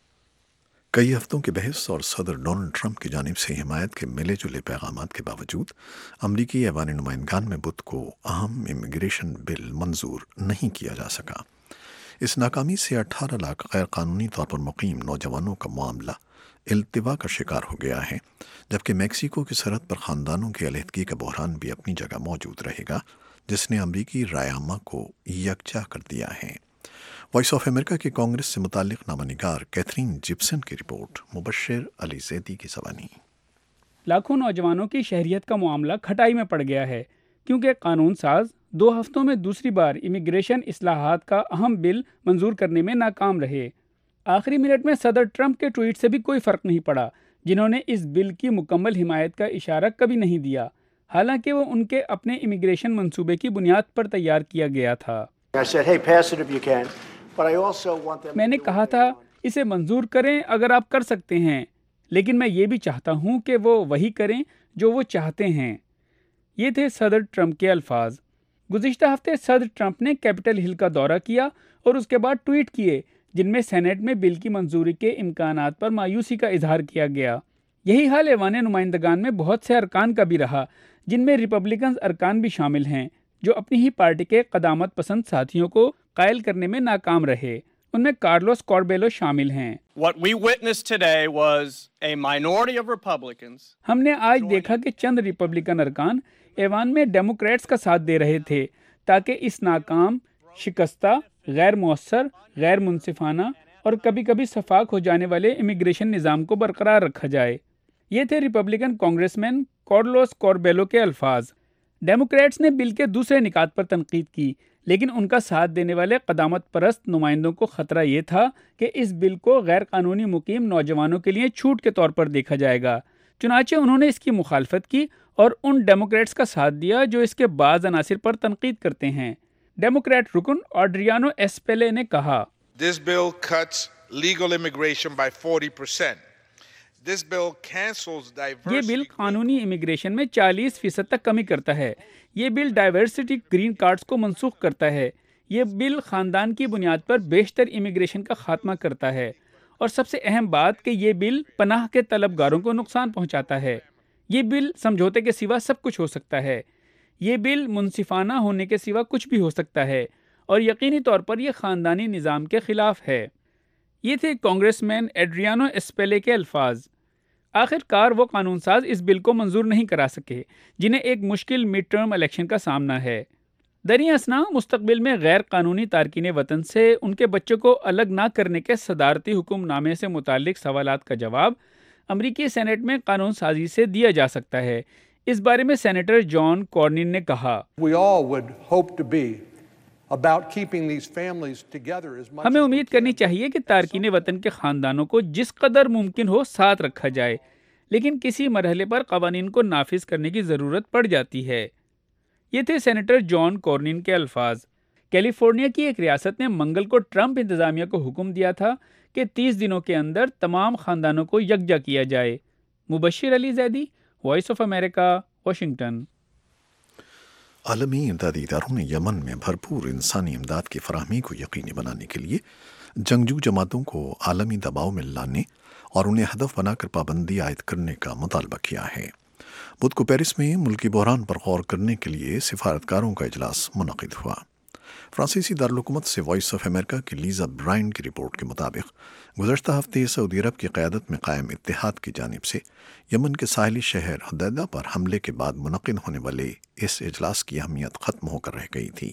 کئی ہفتوں کی بحث اور صدر ڈونلڈ ٹرمپ کی جانب سے حمایت کے ملے جلے پیغامات کے باوجود امریکی ایوان نمائندگان میں بدھ کو اہم امیگریشن بل منظور نہیں کیا جا سکا۔ اس ناکامی سے 18 لاکھ غیر قانونی طور پر مقیم نوجوانوں کا معاملہ التوا کا شکار ہو گیا ہے، جبکہ میکسیکو کی سرحد پر خاندانوں کی علیحدگی کا بحران بھی اپنی جگہ موجود رہے گا، جس نے امریکی رائے عامہ کو یکجا کر دیا ہے۔ وائس آف امریکہ کے کانگریس سے متعلق نامہ نگار کیتھرین جپسن کی رپورٹ، مبشر علی زیدی کی زبانی۔ لاکھوں نوجوانوں کی شہریت کا معاملہ کھٹائی میں پڑ گیا ہے، کیونکہ قانون ساز 2 ہفتوں میں دوسری بار امیگریشن اصلاحات کا اہم بل منظور کرنے میں ناکام رہے۔ آخری منٹ میں صدر ٹرمپ کے ٹویٹ سے بھی کوئی فرق نہیں پڑا، جنہوں نے اس بل کی مکمل حمایت کا اشارہ کبھی نہیں دیا۔ حالانکہ وہ ان کے اپنے امیگریشن منصوبے کی بنیاد پر تیار کیا گیا تھا۔ میں نے کہا تھا اسے منظور کریں اگر آپ کر سکتے ہیں، لیکن میں یہ بھی چاہتا ہوں کہ وہ وہی کریں جو وہ چاہتے ہیں۔ یہ تھے صدر ٹرمپ کے الفاظ۔ گزشتہ ہفتے صدر ٹرمپ نے کیپٹل ہل کا دورہ کیا اور اس کے بعد ٹویٹ کیے جن میں سینیٹ میں بل کی منظوری کے امکانات پر مایوسی کا اظہار کیا گیا۔ یہی حال ایوان نمائندگان میں بہت سے ارکان کا بھی رہا، جن میں ریپبلکنز ارکان بھی شامل ہیں جو اپنی ہی پارٹی کے قدامت پسند ساتھیوں کو قائل کرنے میں ناکام رہے۔ ان میں کارلوس کوربیلو شامل ہیں۔ ہم نے آج دیکھا کہ چند ریپبلکن ارکان ایوان میں ڈیموکریٹس کا ساتھ دے رہے تھے تاکہ اس ناکام، شکستہ، غیر مؤثر، غیر منصفانہ اور کبھی کبھی شفاف ہو جانے والے امیگریشن نظام کو برقرار رکھا جائے۔ یہ تھے Republican congressman Carlos Curbelo کے الفاظ۔ ڈیموکریٹس نے بل کے دوسرے نکات پر تنقید کی، لیکن ان کا ساتھ دینے والے قدامت پرست نمائندوں کو خطرہ یہ تھا کہ اس بل کو غیر قانونی مقیم نوجوانوں کے لیے چھوٹ کے طور پر دیکھا جائے گا۔ چنانچہ انہوں نے اس کی مخالفت کی اور ان ڈیموکریٹس کا ساتھ دیا جو اس کے بعض عناصر پر تنقید کرتے ہیں۔ ڈیموکریٹ رکن آڈریانو ایسپیلے نے کہا، This bill cuts legal immigration by 40%. This bill cancels diversity. یہ بل قانونی امیگریشن میں 40% تک کمی کرتا ہے۔ یہ بل ڈائیورسٹی گرین کارڈز کو منسوخ کرتا ہے۔ یہ بل خاندان کی بنیاد پر بیشتر امیگریشن کا خاتمہ کرتا ہے، اور سب سے اہم بات کہ یہ بل پناہ کے طلبگاروں کو نقصان پہنچاتا ہے۔ یہ بل سمجھوتے کے سوا سب کچھ ہو سکتا ہے۔ یہ بل منصفانہ ہونے کے سوا کچھ بھی ہو سکتا ہے، اور یقینی طور پر یہ خاندانی نظام کے خلاف ہے۔ یہ تھے کانگریس مین ایڈریانو ایسپیلے کے الفاظ۔ آخر کار وہ قانون ساز اس بل کو منظور نہیں کرا سکے، جنہیں ایک مشکل مڈ ٹرم الیکشن کا سامنا ہے۔ دریں اثنا مستقبل میں غیر قانونی تارکین وطن سے ان کے بچوں کو الگ نہ کرنے کے صدارتی حکم نامے سے متعلق سوالات کا جواب امریکی سینیٹ میں قانون سازی سے دیا جا سکتا ہے۔ اس بارے میں سینیٹر جان کورنین نے کہا، ہمیں امید کرنی چاہیے کہ تارکین وطن کے خاندانوں کو جس قدر ممکن ہو ساتھ رکھا جائے، لیکن کسی مرحلے پر قوانین کو نافذ کرنے کی ضرورت پڑ جاتی ہے۔ یہ تھے سینیٹر جان کورنین کے الفاظ۔ کیلیفورنیا کی ایک ریاست نے منگل کو ٹرمپ انتظامیہ کو حکم دیا تھا کہ 30 دنوں کے اندر تمام خاندانوں کو یکجا کیا جائے۔ Mubashir Ali Zaidi, Voice of America, Washington. عالمی امدادی اداروں نے یمن میں بھرپور انسانی امداد کی فراہمی کو یقینی بنانے کے لیے جنگجو جماعتوں کو عالمی دباؤ میں لانے اور انہیں ہدف بنا کر پابندی عائد کرنے کا مطالبہ کیا ہے۔ بدھ کو پیرس میں ملکی بحران پر غور کرنے کے لیے سفارتکاروں کا اجلاس منعقد ہوا۔ فرانسیسی دارالحکومت سے وائس آف امریکہ کی لیزا برائن کی رپورٹ کے مطابق گزشتہ ہفتے سعودی عرب کی قیادت میں قائم اتحاد کی جانب سے یمن کے ساحلی شہر حدیدہ پر حملے کے بعد منعقد ہونے والے اس اجلاس کی اہمیت ختم ہو کر رہ گئی تھی۔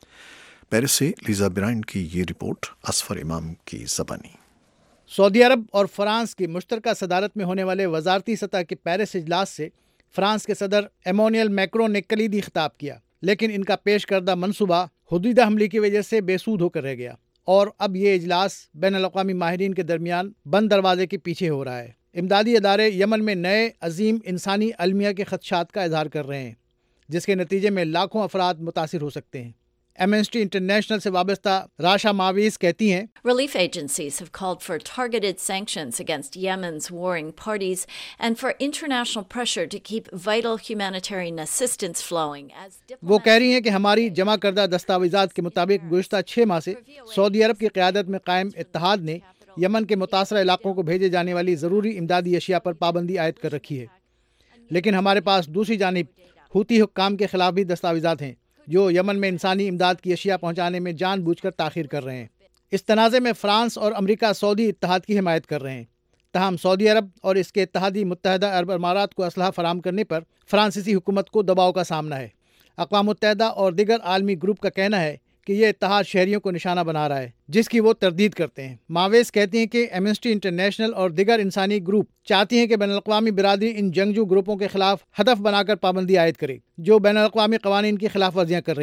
پیرس سے لیزا برائن کی یہ رپورٹ اصفر امام کی زبانی۔ سعودی عرب اور فرانس کی مشترکہ صدارت میں ہونے والے وزارتی سطح کے پیرس اجلاس سے فرانس کے صدر ایمانوئل میکرون نے کلیدی خطاب کیا، لیکن ان کا پیش کردہ منصوبہ حدیدہ حملے کی وجہ سے بے سود ہو کر رہ گیا، اور اب یہ اجلاس بین الاقوامی ماہرین کے درمیان بند دروازے کے پیچھے ہو رہا ہے۔ امدادی ادارے یمن میں نئے عظیم انسانی المیہ کے خدشات کا اظہار کر رہے ہیں، جس کے نتیجے میں لاکھوں افراد متاثر ہو سکتے ہیں۔ ایمنسٹی انٹرنیشنل سے وابستہ راشا ماویز کہتی ہیں، Relief agencies have called for targeted sanctions against Yemen's warring parties and for international pressure to keep vital humanitarian assistance flowing. وہ کہہ رہی ہیں کہ ہماری جمع کردہ دستاویزات کے مطابق گزشتہ 6 ماہ سے سعودی عرب کی قیادت میں قائم اتحاد نے یمن کے متاثرہ علاقوں کو بھیجے جانے والی ضروری امدادی اشیاء پر پابندی عائد کر رکھی ہے، لیکن ہمارے پاس دوسری جانب حوثی حکام کے خلاف بھی دستاویزات ہیں جو یمن میں انسانی امداد کی اشیاء پہنچانے میں جان بوجھ کر تاخیر کر رہے ہیں۔ اس تنازع میں فرانس اور امریکہ سعودی اتحاد کی حمایت کر رہے ہیں، تاہم سعودی عرب اور اس کے اتحادی متحدہ عرب امارات کو اسلحہ فراہم کرنے پر فرانسیسی حکومت کو دباؤ کا سامنا ہے۔ اقوام متحدہ اور دیگر عالمی گروپ کا کہنا ہے کہ یہ اتحاد شہریوں کو نشانہ بنا رہا ہے، جس کی وہ تردید کرتے ہیں۔ ماویز کہتی ہیں کہ ایمنسٹی انٹرنیشنل اور دیگر انسانی گروپ چاہتی ہیں کہ بین الاقوامی برادری ان جنگجو گروپوں کے خلاف ہدف بنا کر پابندی عائد کرے جو بین الاقوامی قوانین کی خلاف ورزیاں کر رہی ہیں۔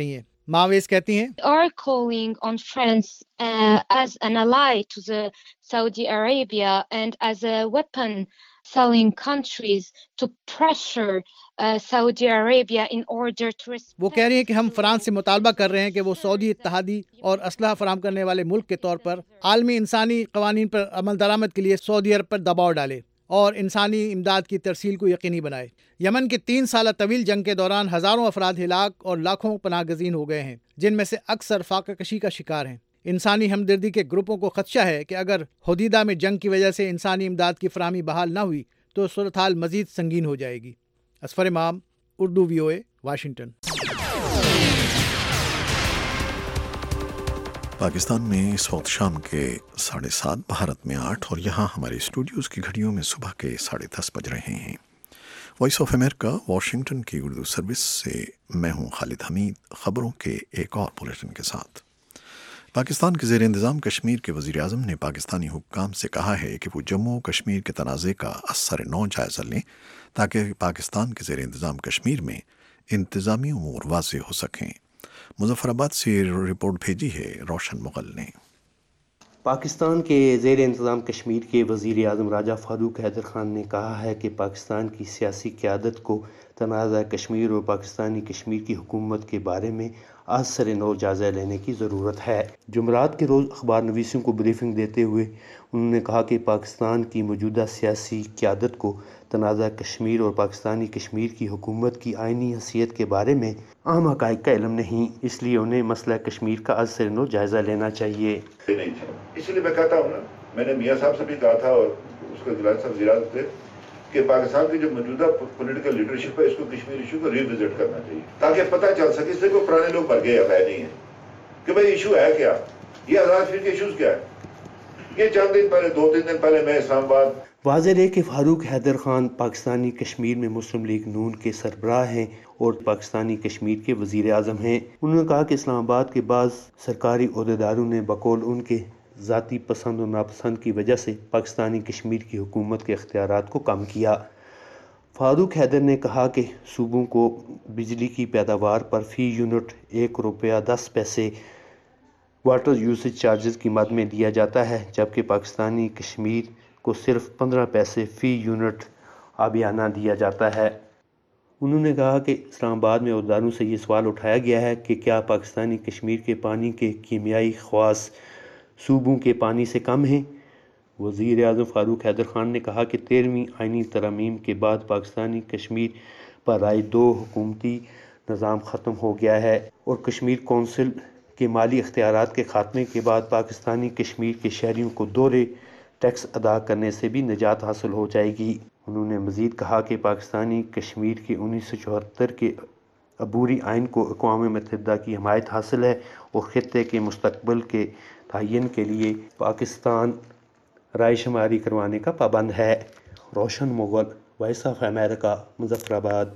मावेज कहती हैं, are calling on France as an ally to the Saudi Arabia and as a weapon selling countries to pressure Saudi Arabia in order to respect. وہ کہہ رہی ہیں کہ ہم فرانس سے مطالبہ کر رہے ہیں کہ وہ سعودی اتحادی اور اسلحہ فراہم کرنے والے ملک کے طور پر عالمی انسانی قوانین پر عمل درآمد کے لیے سعودی عرب پر دباؤ ڈالے اور انسانی امداد کی ترسیل کو یقینی بنائے۔ یمن کے 3 سالہ طویل جنگ کے دوران ہزاروں افراد ہلاک اور لاکھوں پناہ گزین ہو گئے ہیں، جن میں سے اکثر فاقہ کشی کا شکار ہیں۔ انسانی ہمدردی کے گروپوں کو خدشہ ہے کہ اگر حدیدہ میں جنگ کی وجہ سے انسانی امداد کی فراہمی بحال نہ ہوئی تو صورتحال مزید سنگین ہو جائے گی۔ اصفر امام، اردو VOA، واشنگٹن۔ پاکستان میں اس وقت شام کے 7:30، بھارت میں 8 اور یہاں ہمارے اسٹوڈیوز کی گھڑیوں میں صبح کے 10:30 بج رہے ہیں۔ وائس آف امریکہ واشنگٹن کی اردو سروس سے میں ہوں خالد حمید، خبروں کے ایک اور بلیٹن کے ساتھ۔ پاکستان کے زیر انتظام کشمیر کے وزیر اعظم نے پاکستانی حکام سے کہا ہے کہ وہ جموں و کشمیر کے تنازع کا اثر نو جائزہ لیں تاکہ پاکستان کے زیر انتظام کشمیر میں انتظامی امور واضح ہو سکیں۔ مظفر آباد سے رپورٹ بھیجی ہے روشن مغل نے۔ پاکستان کے زیر انتظام کشمیر کے وزیر اعظم راجہ فاروق حیدر خان نے کہا ہے کہ پاکستان کی سیاسی قیادت کو تنازع کشمیر اور پاکستانی کشمیر کی حکومت کے بارے میں آج سر نو جائزہ لینے کی ضرورت ہے۔ جمعرات کے روز اخبار نویسوں کو بریفنگ دیتے ہوئے انہوں نے کہا کہ پاکستان کی موجودہ سیاسی قیادت کو تنازع کشمیر اور پاکستانی کشمیر کی حکومت کی آئینی حیثیت کے بارے میں اہم حقائق کا علم نہیں، اس لیے انہیں مسئلہ کشمیر کا از سر نو جائزہ لینا چاہیے۔ اس لیے میں کہتا ہوں نا، میں نے میاں صاحب سے بھی کہا تھا اور اس کے دلال صاحب وزیر تھے کہ پاکستان کی جو موجودہ پولیٹیکل لیڈرشپ ہے اس کو کشمیر ایشو کو ریوزٹ کرنا چاہیے تاکہ پتہ چل سکے اس سے کوئی پرانے لوگ مر گئے یا نہیں ہیں کہ بھائی ایشو ہے کیا، یہ آزاد کشمیر کے ایشوز کیا ہے۔ یہ چند دن پہلے 2-3 دن پہلے میں اسلام آباد واضح ہے کہ فاروق حیدر خان پاکستانی کشمیر میں مسلم لیگ نون کے سربراہ ہیں اور پاکستانی کشمیر کے وزیر اعظم ہیں۔ انہوں نے کہا کہ اسلام آباد کے بعض سرکاری عہدیداروں نے بقول ان کے ذاتی پسند و ناپسند کی وجہ سے پاکستانی کشمیر کی حکومت کے اختیارات کو کم کیا۔ فاروق حیدر نے کہا کہ صوبوں کو بجلی کی پیداوار پر فی یونٹ ₹1.10 واٹر یوسیج چارجز کی مد میں دیا جاتا ہے، جبکہ پاکستانی کشمیر کو صرف 15 پیسے فی یونٹ آبیانہ دیا جاتا ہے۔ انہوں نے کہا کہ اسلام آباد میں عہدیداروں سے یہ سوال اٹھایا گیا ہے کہ کیا پاکستانی کشمیر کے پانی کے کیمیائی خواص صوبوں کے پانی سے کم ہیں۔ وزیر اعظم فاروق حیدر خان نے کہا کہ 13ویں آئینی ترامیم کے بعد پاکستانی کشمیر پر عائد 2 حکومتی نظام ختم ہو گیا ہے اور کشمیر کونسل کے مالی اختیارات کے خاتمے کے بعد پاکستانی کشمیر کے شہریوں کو دوہرے ٹیکس ادا کرنے سے بھی نجات حاصل ہو جائے گی۔ انہوں نے مزید کہا کہ پاکستانی کشمیر کے 1974 کے عبوری آئین کو اقوام متحدہ کی حمایت حاصل ہے اور خطے کے مستقبل کے تعین کے لیے پاکستان رائے شماری کروانے کا پابند ہے۔ Roshan Mughal, Voice of America, Muzaffarabad.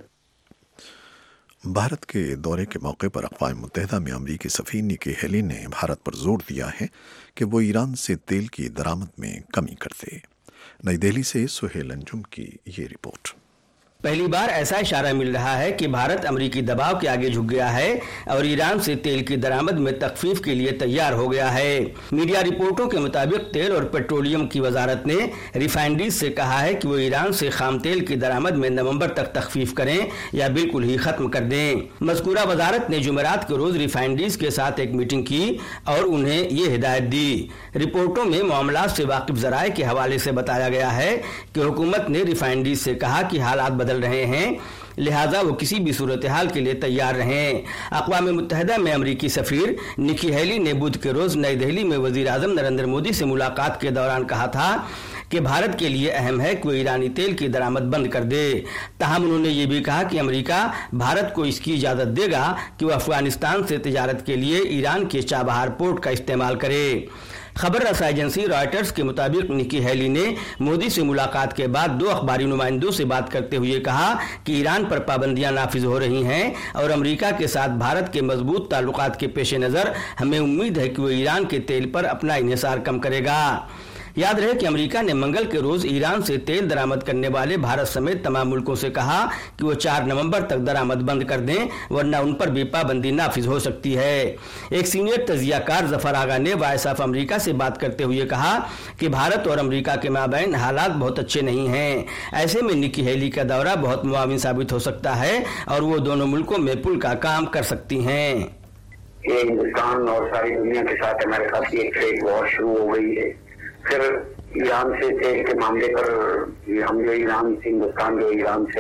Bharat کے دورے کے موقع پر اقوام متحدہ میں امریکی سفیر نکی ہیلی نے بھارت پر زور دیا ہے کہ وہ ایران سے تیل کی درآمد میں کمی کر دے۔ نئی دہلی سے سہیل انجم کی یہ رپورٹ۔ پہلی بار ایسا اشارہ مل رہا ہے کہ بھارت امریکی دباؤ کے آگے جھک گیا ہے اور ایران سے تیل کی درآمد میں تخفیف کے لیے تیار ہو گیا ہے۔ میڈیا رپورٹوں کے مطابق تیل اور پیٹرولیم کی وزارت نے ریفائنریز سے کہا ہے کہ وہ ایران سے خام تیل کی درآمد میں نومبر تک تخفیف کریں یا بالکل ہی ختم کر دیں۔ مذکورہ وزارت نے جمعرات کے روز ریفائنریز کے ساتھ ایک میٹنگ کی اور انہیں یہ ہدایت دی۔ رپورٹوں میں معاملات سے واقف ذرائع کے حوالے سے بتایا گیا ہے کہ حکومت نے ریفائنریز سے کہا کہ حالات بدل رہے ہیں، لہٰذا وہ کسی بھی صورتحال کے لیے تیار رہیں۔ اقوام متحدہ میں امریکی سفیر نکی ہیلی نے بدھ کے روز نئی دہلی میں وزیر اعظم نریندر مودی سے ملاقات کے دوران کہا تھا کہ بھارت کے لیے اہم ہے کہ وہ ایرانی تیل کی درآمد بند کر دے۔ تاہم انہوں نے یہ بھی کہا کہ امریکہ بھارت کو اس کی اجازت دے گا کہ وہ افغانستان سے تجارت کے لیے ایران کے چابہار پورٹ کا استعمال کرے۔ خبر رساں ایجنسی رائٹرز کے مطابق نکی ہیلی نے مودی سے ملاقات کے بعد 2 اخباری نمائندوں سے بات کرتے ہوئے کہا کہ ایران پر پابندیاں نافذ ہو رہی ہیں اور امریکہ کے ساتھ بھارت کے مضبوط تعلقات کے پیش نظر ہمیں امید ہے کہ وہ ایران کے تیل پر اپنا انحصار کم کرے گا۔ याद रहे कि अमेरिका ने मंगल के रोज ईरान से तेल दरामद करने वाले भारत समेत तमाम मुल्कों से कहा कि वो 4 नवंबर तक दरामद बंद कर दें, वरना उन पर भी पाबंदी नाफिज हो सकती है। एक सीनियर तजियाकार जफर आगा ने वॉइस ऑफ अमेरिका से बात करते हुए कहा कि भारत और अमेरिका के माबैन हालात बहुत अच्छे नहीं हैं। ऐसे में निकी हेली का दौरा बहुत मुआविन साबित हो सकता है और वो दोनों मुल्कों में पुल का काम कर सकती हैं। ये हिंदुस्तान और सारी दुनिया के साथ अमेरिका की एक ट्रेड वॉर शुरू हो गई है। फिर ईरान से तेल के मामले पर हम जो हिंदुस्तान जो ईरान से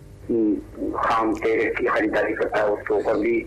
खाम तेल की खरीदारी करता है उसके ऊपर भी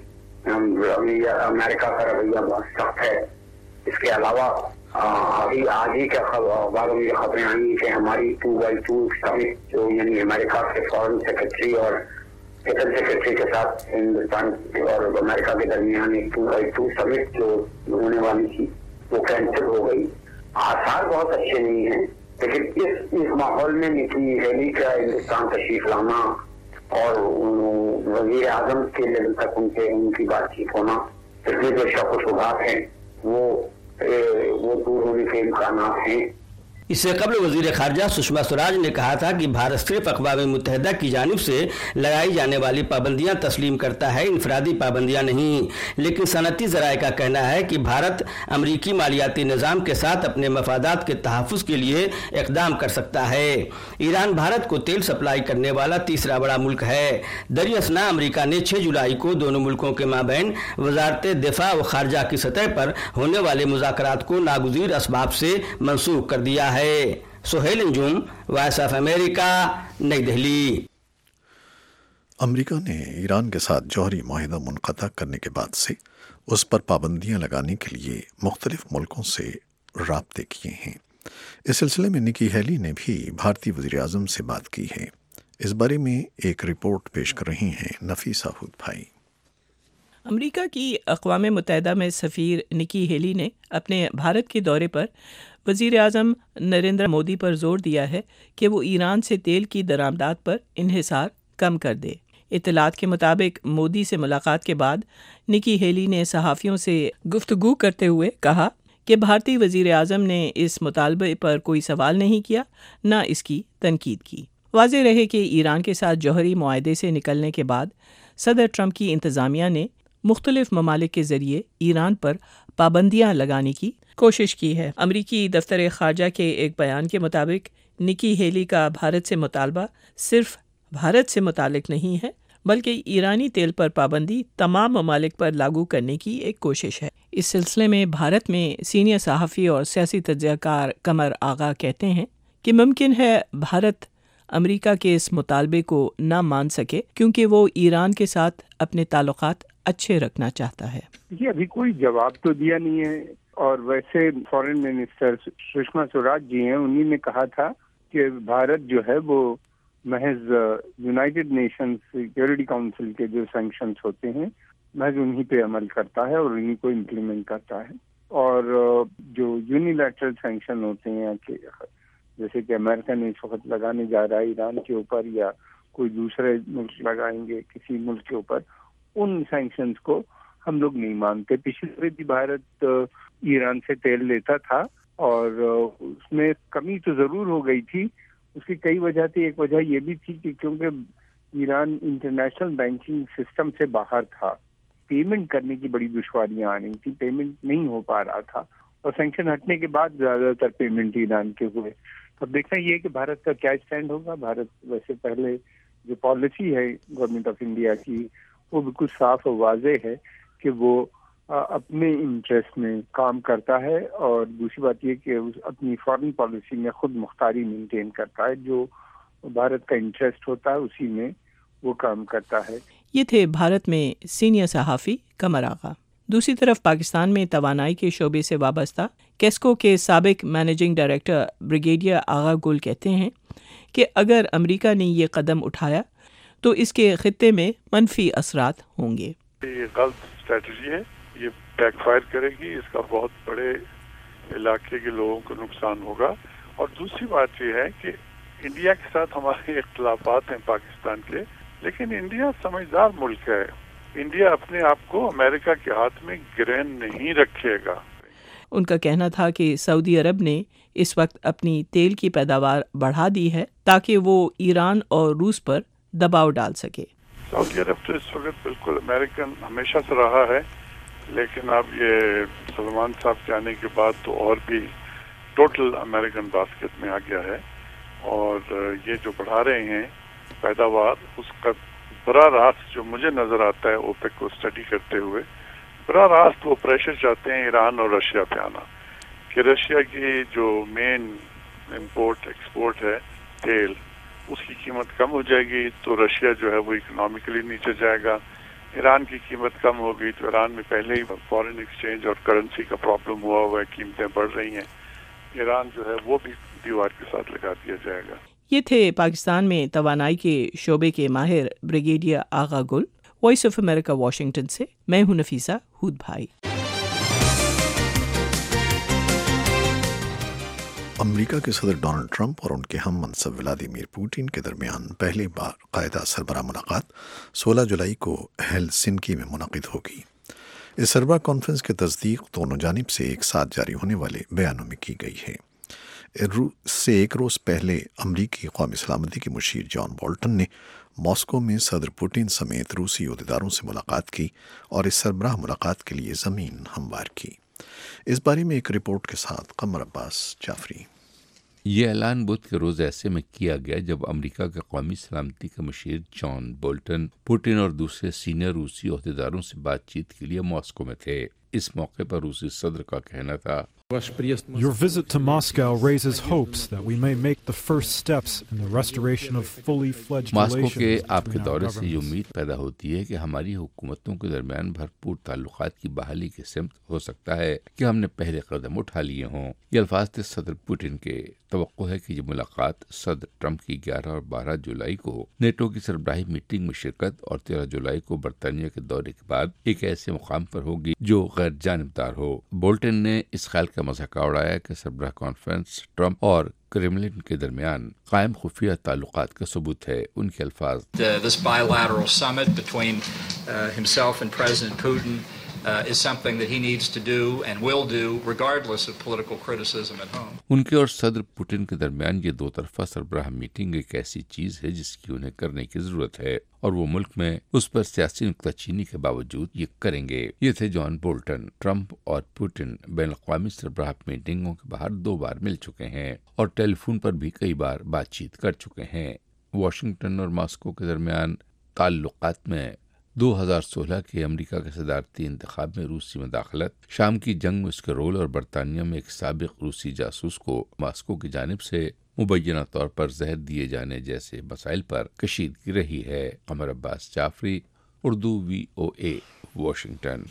अमेरिका का रवैया बहुत सख्त है। इसके अलावा अभी आज ही क्या खबरें आई कि हमारी 2x2 समिट जो यानी अमेरिका के फॉरेन सेक्रेटरी और डिफेंस सेक्रेटरी के साथ हिंदुस्तान और अमेरिका के दरमियान एक 2x2 समिट जो होने वाली थी वो कैंसिल हो गई। आसार बहुत अच्छे नहीं है, लेकिन इस माहौल में निकी हेली का हिंदुस्तान तशरीफ लाना और वजीर आजम के लेवल तक उनकी बातचीत होना, इसमें जो शक व शुबहात हैं वो दूर होने के इम्कानात हैं। इससे कबल वजीर खारजा सुषमा स्वराज ने कहा था कि भारत सिर्फ अक़वाम मुत्तहिदा की जानिब से लगाई जाने वाली पाबंदियां तस्लीम करता है, इनफरादी पाबंदियां नहीं। लेकिन सनती ज़राए का कहना है कि भारत अमरीकी मालियाती निज़ाम के साथ अपने मफादात के तहफ़्फ़ुज़ के लिए इक़दाम कर सकता है। ईरान भारत को तेल सप्लाई करने वाला तीसरा बड़ा मुल्क है। दरियासना अमरीका ने 6 जुलाई को दोनों मुल्कों के माबैन वजारत दिफा व खारजा की सतह पर होने वाले मुज़ाकरात को नागुज़ीर असबाब से मनसूख कर दिया है। Sohail Anjum, Voice of America, New Delhi. America ने ईरान के साथ जौहरी माहिदा मुनक़ता करने के बाद से उस पर पाबंदियां लगाने के लिए मुख्तलिफ मुल्कों से राब्ते किए हैं। इस सिलसिले में निकी हेली ने भी भारतीय वज़ीर आज़म से बात की है। इस बारे में एक रिपोर्ट पेश कर रही हैं नफीसा हुद भाई। अमेरिका की अक़वाम मुत्तहिदा में सफ़ीर निकी हेली ने अपने भारत के दौरे पर वज़ीर आज़म नरेंद्र मोदी पर जोर दिया है कि वो ईरान से तेल की दरामदात पर इन्हिसार कम कर दे। इत्तलात के मुताबिक मोदी से मुलाकात के बाद निकी हेली ने सहाफ़ियों से गुफ्तगू करते हुए कहा कि भारतीय वज़ीर आज़म ने इस मुतालबे पर कोई सवाल नहीं किया, न इसकी तनकीद की। वाज़ेह रहे कि ईरान के साथ जौहरी मुआहदे से निकलने के बाद सदर ट्रंप की इंतज़ामिया ने मुख्तलिफ ममालिक के ज़रिए ईरान पर पाबंदियाँ लगाने की कोशिश की है। अमरीकी दफ्तर ख़ारजा के एक बयान के मुताबिक निकी हेली का भारत से मुतालबा सिर्फ भारत से मुतालिक नहीं है, बल्कि ईरानी तेल पर पाबंदी तमाम ममालिक पर लागू करने की एक कोशिश है। इस सिलसिले में भारत में सीनियर सहाफ़ी और सियासी तज्ज़ियाकार कमर आगा कहते हैं कि मुमकिन है भारत अमेरिका के इस मुतालबे को न मान सके क्योंकि वो ईरान के साथ अपने ताल्लुकात अच्छे रखना चाहता है। ये अभी कोई जवाब तो दिया नहीं है, और वैसे फॉरेन मिनिस्टर सुषमा स्वराज जी हैं, उन्हीं ने कहा था कि भारत जो है वो महज यूनाइटेड नेशंस सिक्योरिटी काउंसिल के जो सैंक्शंस होते हैं महज उन्हीं पे अमल करता है और उन्हीं को इम्प्लीमेंट करता है। और जो यूनिलैटरल सैंक्शन होते हैं जैसे कि अमेरिका ने इस वक्त लगाने जा रहा है ईरान के ऊपर या कोई दूसरे मुल्क लगाएंगे किसी मुल्क के ऊपर, उन सैंक्शंस को हम लोग नहीं मानते। पिछले भी भारत ईरान से तेल लेता था और उसमें कमी तो जरूर हो गई थी। उसकी कई वजह थी। एक वजह ये भी थी कि क्योंकि ईरान इंटरनेशनल बैंकिंग सिस्टम से बाहर था, पेमेंट करने की बड़ी दुश्वारियां आ रही थी, पेमेंट नहीं हो पा रहा था, और सैंक्शन हटने के बाद ज्यादातर पेमेंट ईरान के हुए। तो देखना ये कि भारत का क्या स्टैंड होगा। भारत वैसे पहले जो पॉलिसी है गवर्नमेंट ऑफ इंडिया की वो बिल्कुल साफ और वाज़ेह है कि वो अपने इंटरेस्ट में काम करता है, और दूसरी बात ये कि अपनी फॉरेन पॉलिसी में खुद मुख्तारी मेंटेन करता है। जो भारत का इंटरेस्ट होता है उसी में वो काम करता है। ये थे भारत में सीनियर सहाफ़ी कमर आगा। दूसरी तरफ पाकिस्तान में तवानाई के शोबे से वाबस्ता केस्को के साबिक मैनेजिंग डायरेक्टर ब्रिगेडियर आगा गुल कहते हैं कि अगर अमेरिका ने ये कदम उठाया तो इसके खित्ते में मनफी असरात होंगे। ये गलत स्ट्रेटजी है, ये बैकफायर करेगी, इसका बहुत बड़े इलाके के लोगों को नुकसान होगा। और दूसरी बात ये है कि इंडिया के साथ हमारे इख्तलाफात हैं पाकिस्तान के, लेकिन इंडिया समझदार मुल्क है। इंडिया अपने आप को अमेरिका के हाथ में गिरहन नहीं रखेगा। उनका कहना था कि सऊदी अरब ने इस वक्त अपनी तेल की पैदावार बढ़ा दी है ताकि वो ईरान और रूस पर दबाव डाल सके। सऊदी अरब तो इस वक्त बिल्कुल अमेरिकन हमेशा से रहा है, लेकिन अब ये सलमान साहब के आने के बाद तो और भी टोटल अमेरिकन बास्केट में आ गया है। और ये जो बढ़ा रहे हैं पैदावार, उसका बड़ा रास्त जो मुझे नजर आता है ओपेक को स्टडी करते हुए, बड़ा रास्त वो प्रेशर चाहते हैं ईरान और रशिया पे आना कि रशिया की जो मेन इंपोर्ट एक्सपोर्ट है तेल, उसकी कीमत कम हो जाएगी तो रशिया जो है वो इकोनॉमिकली नीचे जाएगा। ईरान की कीमत कम होगी तो ईरान में पहले ही फॉरेन एक्सचेंज और करेंसी का प्रॉब्लम हुआ है, कीमतें बढ़ रही हैं, ईरान जो है वो भी दीवार के साथ लगा दिया जाएगा। ये थे पाकिस्तान में तवानाई के शोबे के माहिर ब्रिगेडियर आगा गुल। वॉइस ऑफ अमेरिका वाशिंगटन से मैं हूं नफीसा हूद भाई। अमेरिका के सदर डोनाल्ड ट्रंप और उनके हम मनसब व्लादिमीर पुतिन के दरमियान पहली बार कायदा सरबराह मुलाकात 16 जुलाई को हेलसिंकी में मुनक़िद होगी। इस सरबराह कॉन्फ्रेंस की तस्दीक दोनों जानिब से एक साथ जारी होने वाले बयानों में की गई है। से एक रोज़ पहले अमरीकी कौमी सलामती के मुशीर जॉन बोल्टन ने मॉस्को में सदर पुतिन समेत रूसी अहदेदारों से मुलाकात की और इस सरबराह मुलाकात के लिए ज़मीन हमवार की। इस बारे में एक रिपोर्ट के साथ कमर अब्बास जाफरी। ये ऐलान बुध के रोज़ ऐसे में किया गया जब अमेरिका के कौमी सलामती के मुशीर जॉन बोल्टन पुतिन और दूसरे सीनियर रूसी अहदेदारों से बातचीत के लिए मॉस्को में थे। इस मौके पर रूसी सदर का कहना था, Your visit to Moscow raises hopes that we may make the first steps in the restoration of fully fledged Moscow relations के between आपके our दौरे से ये governments. उम्मीद पैदा होती है कि हमारी हुकूमतों के दरमियान भरपूर ताल्लुकात की बहाली की सिमत हो सकता है कि हमने पहले कदम उठा लिए हों। ये अल्फाज थे सदर पुतिन के। तवक्को है कि ये मुलाकात सदर ट्रंप की 11 और 12 जुलाई को नेटो की सरबराही मीटिंग में शिरकत और 13 जुलाई को बरतानिया के दौरे के बाद एक ऐसे मुकाम पर होगी जो गैर जानिबदार हो। बोल्टन ने इस ख्याल का मजाका उड़ाया कि सरबराह कॉन्फ्रेंस ट्रंप और क्रेमलिन के दरमियान कायम खुफिया ताल्लुकात का सबूत है। उनके अल्फाज, This bilateral summit between himself and President Putin is something that he needs to do and will do regardless of political criticism at home. उनके और सदर पुतिन के दरमियान ये दो तरफा सरबराह मीटिंग एक ऐसी चीज है जिसकी उन्हें करने की जरूरत है और वो मुल्क में उस पर सियासी नुक्ताचीनी के बावजूद ये करेंगे। ये थे जॉन बोल्टन। ट्रंप और पुतिन बैन अक़वामी सरबराह मीटिंगों के बाहर 2 बार मिल चुके हैं और टेलीफोन पर भी कई बार बातचीत कर चुके हैं। वाशिंगटन और मॉस्को के दरमियान ताल्लुकात में 2016 के अमेरिका के सदारती इंतखाब में रूसी मुदाखलत, शाम की जंग में उसके रोल और बरतानिया में एक साबिक रूसी जासूस को मॉस्को की जानिब से मुबैना तौर पर जहर दिए जाने जैसे मसाइल पर कशीदगी रही है। Qamar Abbas Jafri, Urdu VOA, Washington.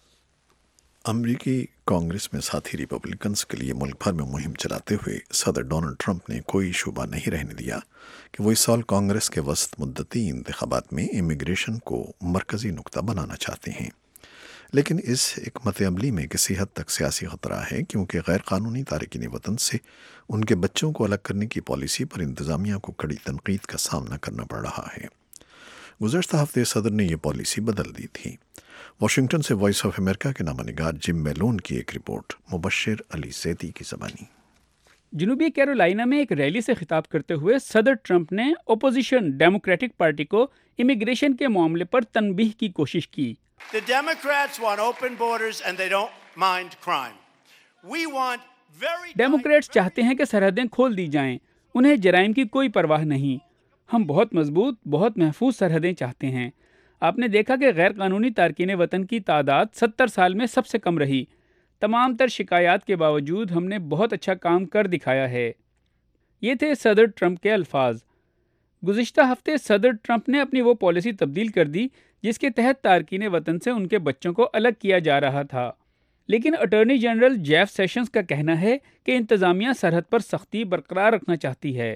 अमरीकी कांग्रेस में साथी रिपब्लिकन्स के लिए मुल्क भर में मुहिम चलाते हुए सदर डोनाल्ड ट्रंप ने कोई शुबा नहीं रहने दिया कि वो इस साल कांग्रेस के वसत मुद्दती इंतखाबात में इमिग्रेशन को मरकजी नुक्ता बनाना चाहते हैं। लेकिन इस हिकमत अमली में किसी हद तक सियासी खतरा है, क्योंकि गैर कानूनी तारकीन वतन से उनके बच्चों को अलग करने की पॉलिसी पर इंतजामिया को कड़ी तनकीद का सामना करना पड़ रहा है। गुज़श्ता हफ्ते सदर ने यह पॉलिसी बदल दी थी। वाशिंगटन से वॉइस ऑफ अमेरिका के नामानिगार जिम मेलोन की एक रिपोर्ट, मुबश्शिर अली ज़ैदी की ज़बानी। जनूबी कैरोलिना में एक रैली से खिताब करते हुए सदर ट्रंप ने ओपोजिशन डेमोक्रेटिक पार्टी को इमिग्रेशन के मामले पर तनबीह की कोशिश की। The Democrats want open borders and they don't mind crime. We want very Democrats चाहते हैं कि सरहदें खोल दी जाएं, उन्हें जराइम की कोई परवाह नहीं। हम बहुत मजबूत, बहुत महफूज सरहदें चाहते हैं। आपने देखा कि गैर कानूनी तारकीन वतन की तादाद 70 साल में सबसे कम रही। तमाम तर शिकायत के बावजूद हमने बहुत अच्छा काम कर दिखाया है। ये थे सदर ट्रंप के अल्फाज। गुज़िश्ता हफ्ते सदर ट्रंप ने अपनी वो पॉलिसी तब्दील कर दी जिसके तहत तारकीन वतन से उनके बच्चों को अलग किया जा रहा था। लेकिन अटॉर्नी जनरल जेफ सेशंस का कहना है कि इंतज़ामिया सरहद पर सख्ती बरकरार रखना चाहती है।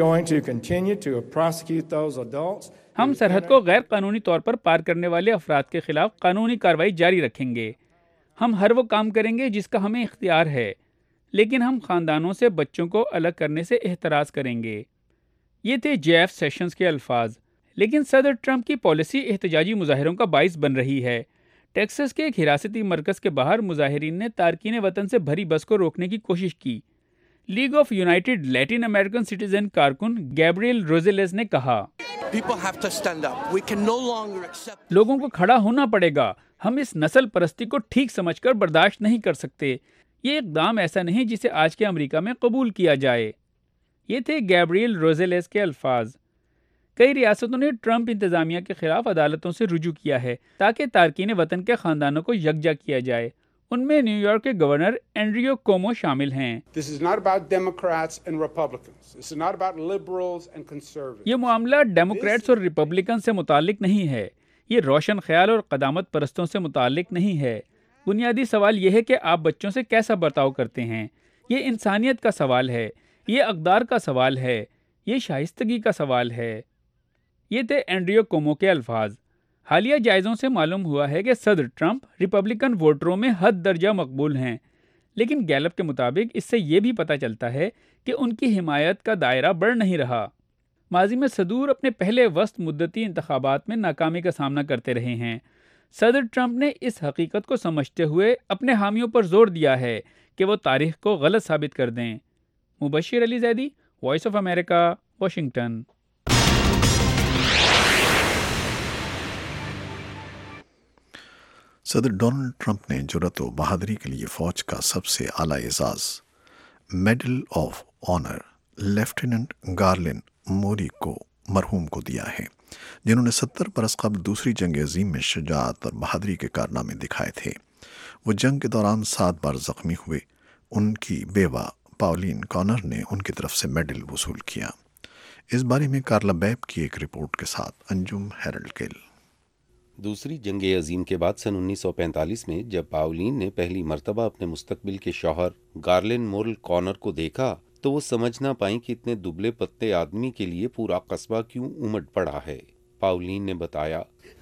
हम सरहद को गैर कानूनी तौर पर पार करने वाले अफराद के खिलाफ कानूनी कार्रवाई जारी रखेंगे। हम हर वो काम करेंगे जिसका हमें इख्तियार है, लेकिन हम ख़ानदानों से बच्चों को अलग करने से एहतराज़ करेंगे। ये थे जेफ सेशंस के अल्फाज। लेकिन सदर ट्रंप की पॉलिसी एहतजाजी मुजाहिरों का बाइस बन रही है। टेक्सास के एक हिरासती मरकज़ के बाहर मुजाहिरीन ने तारकीन वतन से भरी बस को रोकने की कोशिश की, League of United Latin American citizen کارکن گیبریل روزیلیز نے کہا لوگوں کو کھڑا ہونا پڑے گا، ہم اس نسل پرستی کو ٹھیک سمجھ کر برداشت نہیں کر سکتے، یہ اقدام ایسا نہیں جسے آج کے امریکہ میں قبول کیا جائے۔ یہ تھے گیبریل روزیلیز کے الفاظ۔ کئی ریاستوں نے ٹرمپ انتظامیہ کے خلاف عدالتوں سے رجوع کیا ہے تاکہ تارکین وطن کے خاندانوں کو یکجا کیا جائے۔ ان میں نیو یارک کے گورنر اینڈریو کومو شامل ہیں۔ یہ معاملہ ڈیموکریٹس اور ریپبلکن سے متعلق نہیں ہے، یہ روشن خیال اور قدامت پرستوں سے متعلق نہیں ہے۔ بنیادی سوال یہ ہے کہ آپ بچوں سے کیسا برتاؤ کرتے ہیں۔ یہ انسانیت کا سوال ہے، یہ اقدار کا سوال ہے، یہ شائستگی کا سوال ہے۔ یہ تھے اینڈریو کومو کے الفاظ۔ حالیہ جائزوں سے معلوم ہوا ہے کہ صدر ٹرمپ ریپبلکن ووٹروں میں حد درجہ مقبول ہیں، لیکن گیلپ کے مطابق اس سے یہ بھی پتہ چلتا ہے کہ ان کی حمایت کا دائرہ بڑھ نہیں رہا۔ ماضی میں صدور اپنے پہلے وسط مدتی انتخابات میں ناکامی کا سامنا کرتے رہے ہیں۔ صدر ٹرمپ نے اس حقیقت کو سمجھتے ہوئے اپنے حامیوں پر زور دیا ہے کہ وہ تاریخ کو غلط ثابت کر دیں۔ Mubashir Ali Zaidi, Voice of America, Washington. صدر ڈونلڈ ٹرمپ نے جرأت و بہادری کے لیے فوج کا سب سے اعلیٰ اعزاز medal of honour lieutenant Garlin Murray کو مرحوم کو دیا ہے، جنہوں نے 70 برس قبل دوسری جنگ عظیم میں شجاعت اور بہادری کے کارنامے دکھائے تھے۔ وہ جنگ کے دوران 7 بار زخمی ہوئے۔ ان کی بیوہ پاولین کانر نے ان کی طرف سے میڈل وصول کیا۔ اس بارے میں کارلا بیب کی ایک رپورٹ کے ساتھ انجم ہیرلڈ گل۔ دوسری جنگ عظیم کے بعد سن 1945 میں جب پاولین نے پہلی مرتبہ اپنے مستقبل کے شوہر گارلن مورل کانر کو دیکھا تو وہ سمجھ نہ پائیں کہ اتنے دبلے پتلے آدمی کے لیے پورا قصبہ کیوں امٹ پڑا ہے۔ پاولین نے بتایا،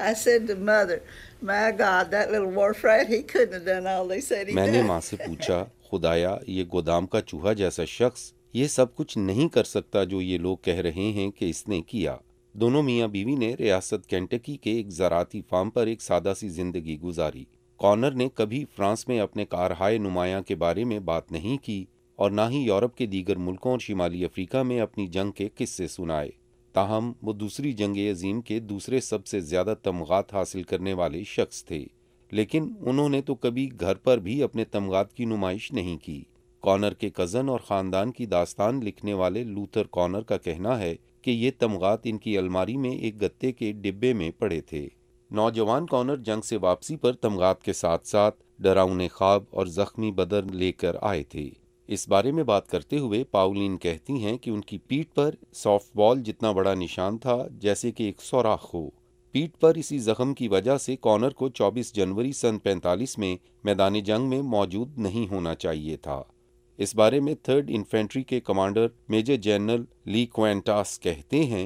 میں نے ماں سے پوچھا، خدایا یہ گودام کا چوہا جیسا شخص یہ سب کچھ نہیں کر سکتا جو یہ لوگ کہہ رہے ہیں کہ اس نے کیا۔ دونوں میاں بیوی نے ریاست کینٹکی کے ایک زراعتی فارم پر ایک سادہ سی زندگی گزاری۔ کانر نے کبھی فرانس میں اپنے کارہائے نمایاں کے بارے میں بات نہیں کی اور نہ ہی یورپ کے دیگر ملکوں اور شمالی افریقہ میں اپنی جنگ کے قصے سنائے۔ تاہم وہ دوسری جنگ عظیم کے دوسرے سب سے زیادہ تمغات حاصل کرنے والے شخص تھے، لیکن انہوں نے تو کبھی گھر پر بھی اپنے تمغات کی نمائش نہیں کی۔ کانر کے کزن اور خاندان کی داستان لکھنے والے لوتھر کانر کا کہنا ہے کہ یہ تمغات ان کی الماری میں ایک گتے کے ڈبے میں پڑے تھے۔ نوجوان کانر جنگ سے واپسی پر تمغات کے ساتھ ساتھ ڈراؤنے خواب اور زخمی بدن لے کر آئے تھے۔ اس بارے میں بات کرتے ہوئے پاولین کہتی ہیں کہ ان کی پیٹھ پر سافٹ بال جتنا بڑا نشان تھا جیسے کہ ایک سوراخ ہو۔ پیٹھ پر اسی زخم کی وجہ سے کانر کو 24 جنوری سن 45 میں میدان جنگ میں موجود نہیں ہونا چاہیے تھا۔ اس بارے میں 3rd انفینٹری کے کمانڈر میجر جنرل لی کوینٹاس کہتے ہیں،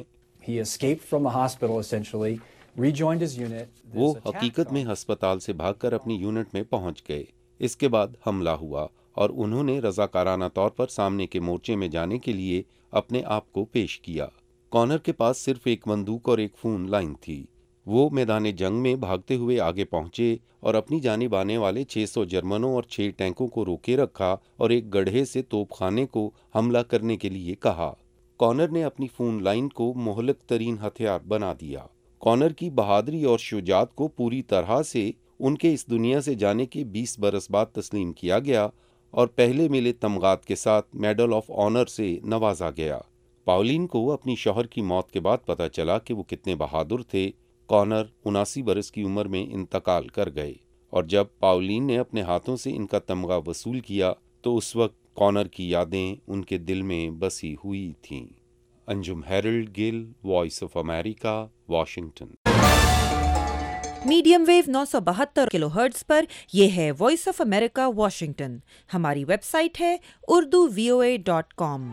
وہ حقیقت میں ہسپتال سے بھاگ کر اپنی یونٹ میں پہنچ گئے۔ اس کے بعد حملہ ہوا اور انہوں نے رضاکارانہ طور پر سامنے کے مورچے میں جانے کے لیے اپنے آپ کو پیش کیا۔ کانر کے پاس صرف ایک بندوق اور ایک فون لائن تھی۔ وہ میدان جنگ میں بھاگتے ہوئے آگے پہنچے اور اپنی جانب آنے والے 600 جرمنوں اور 6 ٹینکوں کو روکے رکھا اور ایک گڑھے سے توپ خانے کو حملہ کرنے کے لیے کہا۔ کانر نے اپنی فون لائن کو مہلک ترین ہتھیار بنا دیا۔ کانر کی بہادری اور شجاعت کو پوری طرح سے ان کے اس دنیا سے جانے کے 20 برس بعد تسلیم کیا گیا اور پہلے ملے تمغات کے ساتھ میڈل آف آنر سے نوازا گیا۔ پاولین کو اپنی شوہر کی موت کے بعد پتہ چلا کہ وہ کتنے بہادر تھے۔ کانر 79 برس کی عمر میں انتقال کر گئے اور جب پاولین نے اپنے ہاتھوں سے ان کا تمغہ وصول کیا تو اس وقت کانر کی یادیں ان کے دل میں بسی ہوئی تھیں۔ Anjum Harold Gill, Voice of America, Washington. Medium wave 972 kilohertz پر یہ ہے وائس آف امریکہ واشنگٹن۔ ہماری ویب سائٹ ہے urduvoa.com۔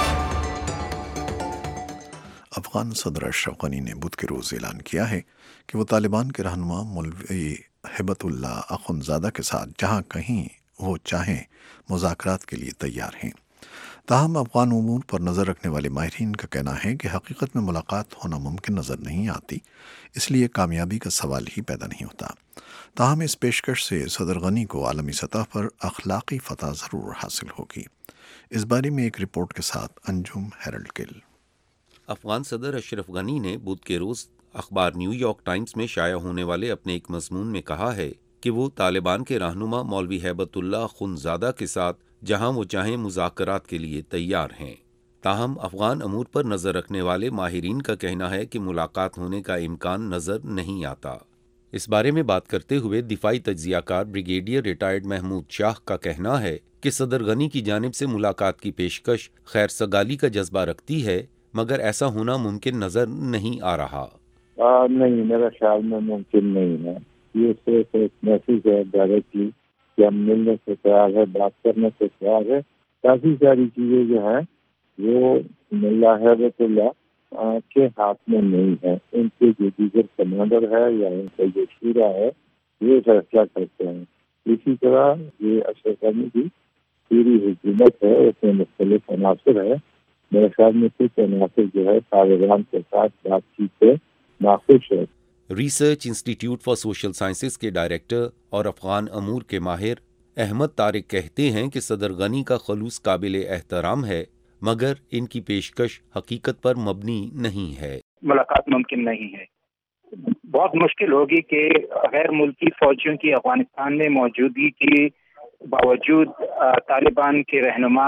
افغان صدر اشرف غنی نے بدھ کے روز اعلان کیا ہے کہ وہ طالبان کے رہنما مولوی ہبت اللہ اخندزادہ کے ساتھ جہاں کہیں وہ چاہیں مذاکرات کے لیے تیار ہیں۔ تاہم افغان امور پر نظر رکھنے والے ماہرین کا کہنا ہے کہ حقیقت میں ملاقات ہونا ممکن نظر نہیں آتی، اس لیے کامیابی کا سوال ہی پیدا نہیں ہوتا۔ تاہم اس پیشکش سے صدر غنی کو عالمی سطح پر اخلاقی فتح ضرور حاصل ہوگی۔ इस बारे में एक रिपोर्ट के साथ अंजुम हेरल्ड गिल। अफगान सदर अशरफ गनी ने बुध के रोज अखबार न्यूयॉर्क टाइम्स में शाया होने वाले अपने एक मजमून में कहा है कि वो तालिबान के रहनुमा मौलवी हैबतुल्लाह खुनजादा के साथ जहां वो चाहें मुज़ाकरात के लिए तैयार हैं। ताहम अफगान अमूर पर नज़र रखने वाले माहिरीन का कहना है कि मुलाकात होने का इम्कान नज़र नहीं आता। इस बारे में बात करते हुए दिफाई तज्जियाकार ब्रिगेडियर रिटायर्ड महमूद शाह का कहना है कि सदर गनी की जानिब से मुलाकात की पेशकश खैर सगाली का जज्बा रखती है, मगर ऐसा होना मुमकिन नज़र नहीं आ रहा। नहीं, मेरा ख्याल में मुमकिन नहीं है। ये सिर्फ एक मैसेज है डायरेक्टली कि हम मिलने से तैयार है, बात करने से तैयार है। काफ़ी सारी चीज़ें जो हैं वो मुल्ला हैबतुल्लाह के हाथ में नहीं है। इनके जो दीगर कमांडर है या इनका जो शूरा है ये फैसला करते हैं। इसी तरह ये अशरफ गनी की पूरी हुकूमत है, उसमें मुख्तलिफ अनासर है। मेरे ख्याल में कुछ अनासर जो है तालिबान के साथ बातचीत से नाखुश है। Research institute for social sciences के डायरेक्टर और अफगान अमूर के माहिर अहमद तारिक कहते हैं कि सदर गनी का खलूस काबिल एहतराम है, मगर इनकी पेशकश हकीकत पर मबनी नहीं है। मुलाकात मुमकिन नहीं है। बहुत मुश्किल होगी कि गैर मुल्की फौजियों की अफगानिस्तान में मौजूदगी के बावजूद तालिबान के रहनुमा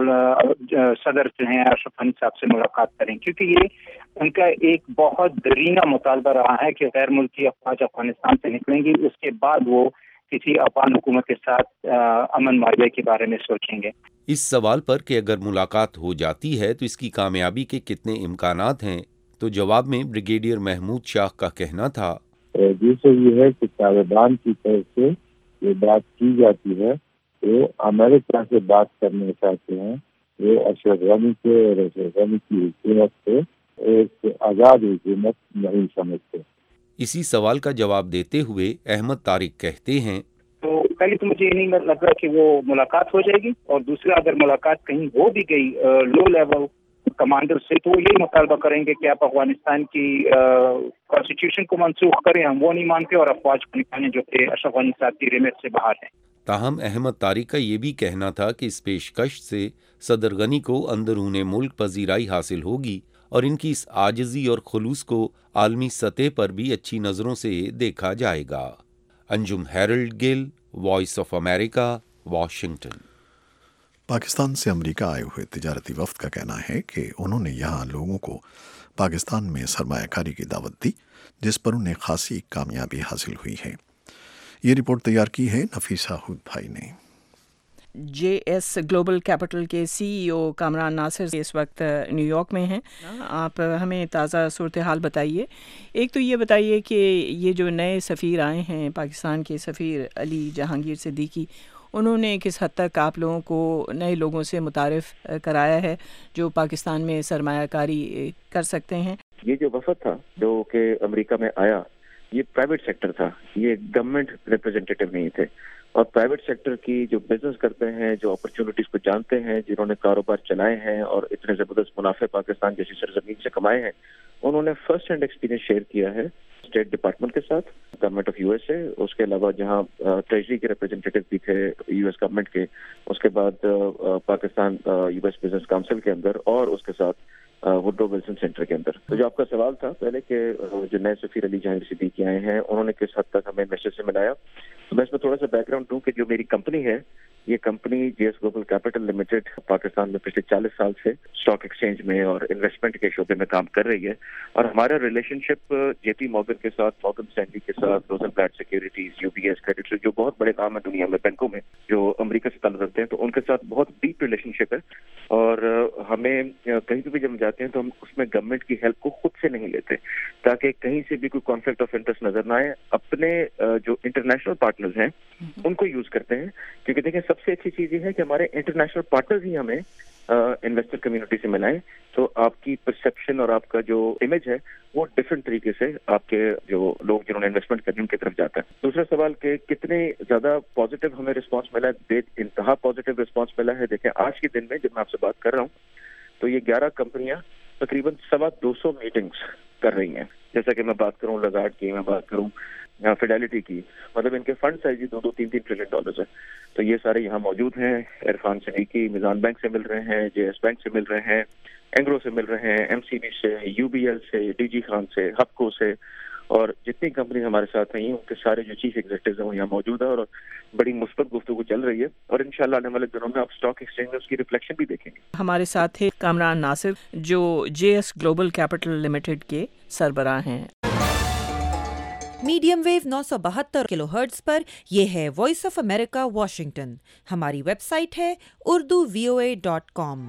सदर जो हैं अशरफ गनी साहब से मुलाकात करें, क्योंकि ये उनका एक बहुत दरीना मुतालबा रहा है कि गैर मुल्की अफवाज अफगानिस्तान से निकलेंगी, उसके बाद वो किसी अफगान हुकूमत के साथ अमन माहले के बारे में सोचेंगे। इस सवाल पर कि अगर मुलाकात हो जाती है तो इसकी कामयाबी के कितने इम्कानात हैं, तो जवाब में ब्रिगेडियर महमूद शाह का कहना था, दूसरा ये है कि तालिबान की तरफ से ये बात की जाती है, वो अमेरिका से बात करना चाहते हैं, वो अशरफ गनी के और अशरफ गनी की हुकूमत से एक आज़ाद हुकूमत नहीं समझते। इसी सवाल का जवाब देते हुए अहमद तारिक कहते हैं, तो पहले तो मुझे ये नहीं लग रहा कि वो मुलाकात हो जाएगी, और दूसरा अगर मुलाकात कहीं हो भी गई लो लेवल कमांडर से, तो यही मुतालबा करेंगे कि आप अफगानिस्तान की कॉन्स्टिट्यूशन को मनसूख करें। हम वो नहीं मानते और अफवाज को निकालें जो कि अशरफ गनी साहब की रिमेट से बाहर हैं। ताहम अहमद तारिक का ये भी कहना था कि इस पेशकश से सदर गनी को अंदरूने मुल्क पजीराई हासिल होगी और इनकी इस आजिज़ी और खुलूस को आलमी सतह पर भी अच्छी नज़रों से देखा जाएगा। Anjum Harold Gill, Voice of America, Washington. Pakistan से अमेरिका आए हुए तिजारती वफ्द का कहना है कि उन्होंने यहाँ लोगों को पाकिस्तान में सरमायाकारी की दावत दी, जिस पर उन्हें खासी कामयाबी हासिल हुई है। ये रिपोर्ट तैयार की है नफीसा हुद भाई ने। JS ग्लोबल कैपिटल के CEO कामरान नासिर इस वक्त न्यूयॉर्क में हैं। आप हमें ताज़ा सूरत हाल बताइए। एक तो ये बताइए कि ये जो नए सफ़ीर आए हैं, पाकिस्तान के सफ़ीर अली जहांगीर सिद्दीकी, उन्होंने किस हद तक आप लोगों को नए लोगों से मुतारिफ कराया है जो पाकिस्तान में सरमायाकारी कर सकते हैं? ये जो वफद था जो कि अमेरिका में आया, ये प्राइवेट सेक्टर था, ये गवर्नमेंट रिप्रेजेंटेटिव नहीं थे। और प्राइवेट सेक्टर की जो बिजनेस करते हैं, जो अपॉर्चुनिटीज को जानते हैं, जिन्होंने कारोबार चलाए हैं और इतने ज़बरदस्त मुनाफे पाकिस्तान जैसी सरजमीन से कमाए हैं, उन्होंने फर्स्ट हैंड एक्सपीरियंस शेयर किया है स्टेट डिपार्टमेंट के साथ, गवर्नमेंट ऑफ यूएसए, उसके अलावा जहां ट्रेजरी के रिप्रेजेंटेटिव भी थे यूएस गवर्नमेंट के, उसके बाद पाकिस्तान यूएस बिजनेस काउंसिल के अंदर, और उसके साथ वुडरो विल्सन सेंटर के अंदर। तो जो आपका सवाल था पहले कि जो नए सफीर अली जहांगीर सिद्दीकी आए हैं, उन्होंने किस हद तक हमें मैसेज से मिलाया, तो मैं इसमें थोड़ा सा बैकग्राउंड दूं कि जो मेरी कंपनी है, ये company JS global capital limited Pakistan में पिछले 40 साल से स्टॉक एक्सचेंज में और इन्वेस्टमेंट के शोबे में काम कर रही है। और हमारा रिलेशनशिप JP मॉर्गन के साथ, मॉर्गन स्टैनली के साथ, रोजनबैट सिक्योरिटीज, UBS क्रेडिट, जो बहुत बड़े काम है दुनिया में बैंकों में जो अमेरिका से ताल्लुक रखते हैं, तो उनके साथ बहुत डीप रिलेशनशिप है। और हमें कहीं भी जब जाते हैं तो हम उसमें गवर्नमेंट की हेल्प को खुद से नहीं लेते, ताकि कहीं से भी कोई कॉन्फ्लिक्ट ऑफ इंटरेस्ट नजर ना आए। अपने जो इंटरनेशनल पार्टनर्स हैं उनको यूज करते हैं, क्योंकि देखिए सबसे अच्छी चीज ये है कि हमारे इंटरनेशनल पार्टनर्स ही हमें इन्वेस्टर कम्युनिटी से मिलाएं, तो आपकी परसेप्शन और आपका जो इमेज है वो डिफरेंट तरीके से आपके जो लोग जिन्होंने इन्वेस्टमेंट करनी उनकी तरफ जाता है। दूसरा सवाल कि कितने ज्यादा पॉजिटिव हमें रिस्पांस मिला है, बेइंतहा पॉजिटिव रिस्पांस मिला है। देखें आज के दिन में जब मैं आपसे बात कर रहा हूँ तो ये 11 कंपनियां तकरीबन 225 मीटिंग्स कर रही हैं। जैसा कि मैं बात करूँ लगार्ड की, मैं बात करूँ فیڈیلٹی کی، مطلب ان کے فنڈ سائز ہی 2-3 ٹریلین ڈالرز ہے. تو یہ سارے یہاں موجود ہیں. عرفان صدیقی میزان بینک سے مل رہے ہیں، جے ایس بینک سے مل رہے ہیں، اینگرو سے مل رہے ہیں، ایم سی بی سے، یو بی ایل سے، ڈی جی خان سے، ہپکو سے، اور جتنی کمپنی ہمارے ساتھ ہیں ان کے سارے جو چیف ایگزیکٹوز ہیں وہ یہاں موجود ہیں، اور بڑی مثبت گفتگو چل رہی ہے. اور انشاءاللہ آنے والے دنوں میں آپ اسٹاک ایکسچینج میں اس کی ریفلیکشن بھی دیکھیں گے. ہمارے ساتھ تھے کامران ناصر جو J S global capital limited کے سربراہ ہیں. میڈیم ویو 972 کلو ہرٹز پر یہ ہے وائس آف امریکہ واشنگٹن. ہماری ویب سائٹ ہے urduvoa.com.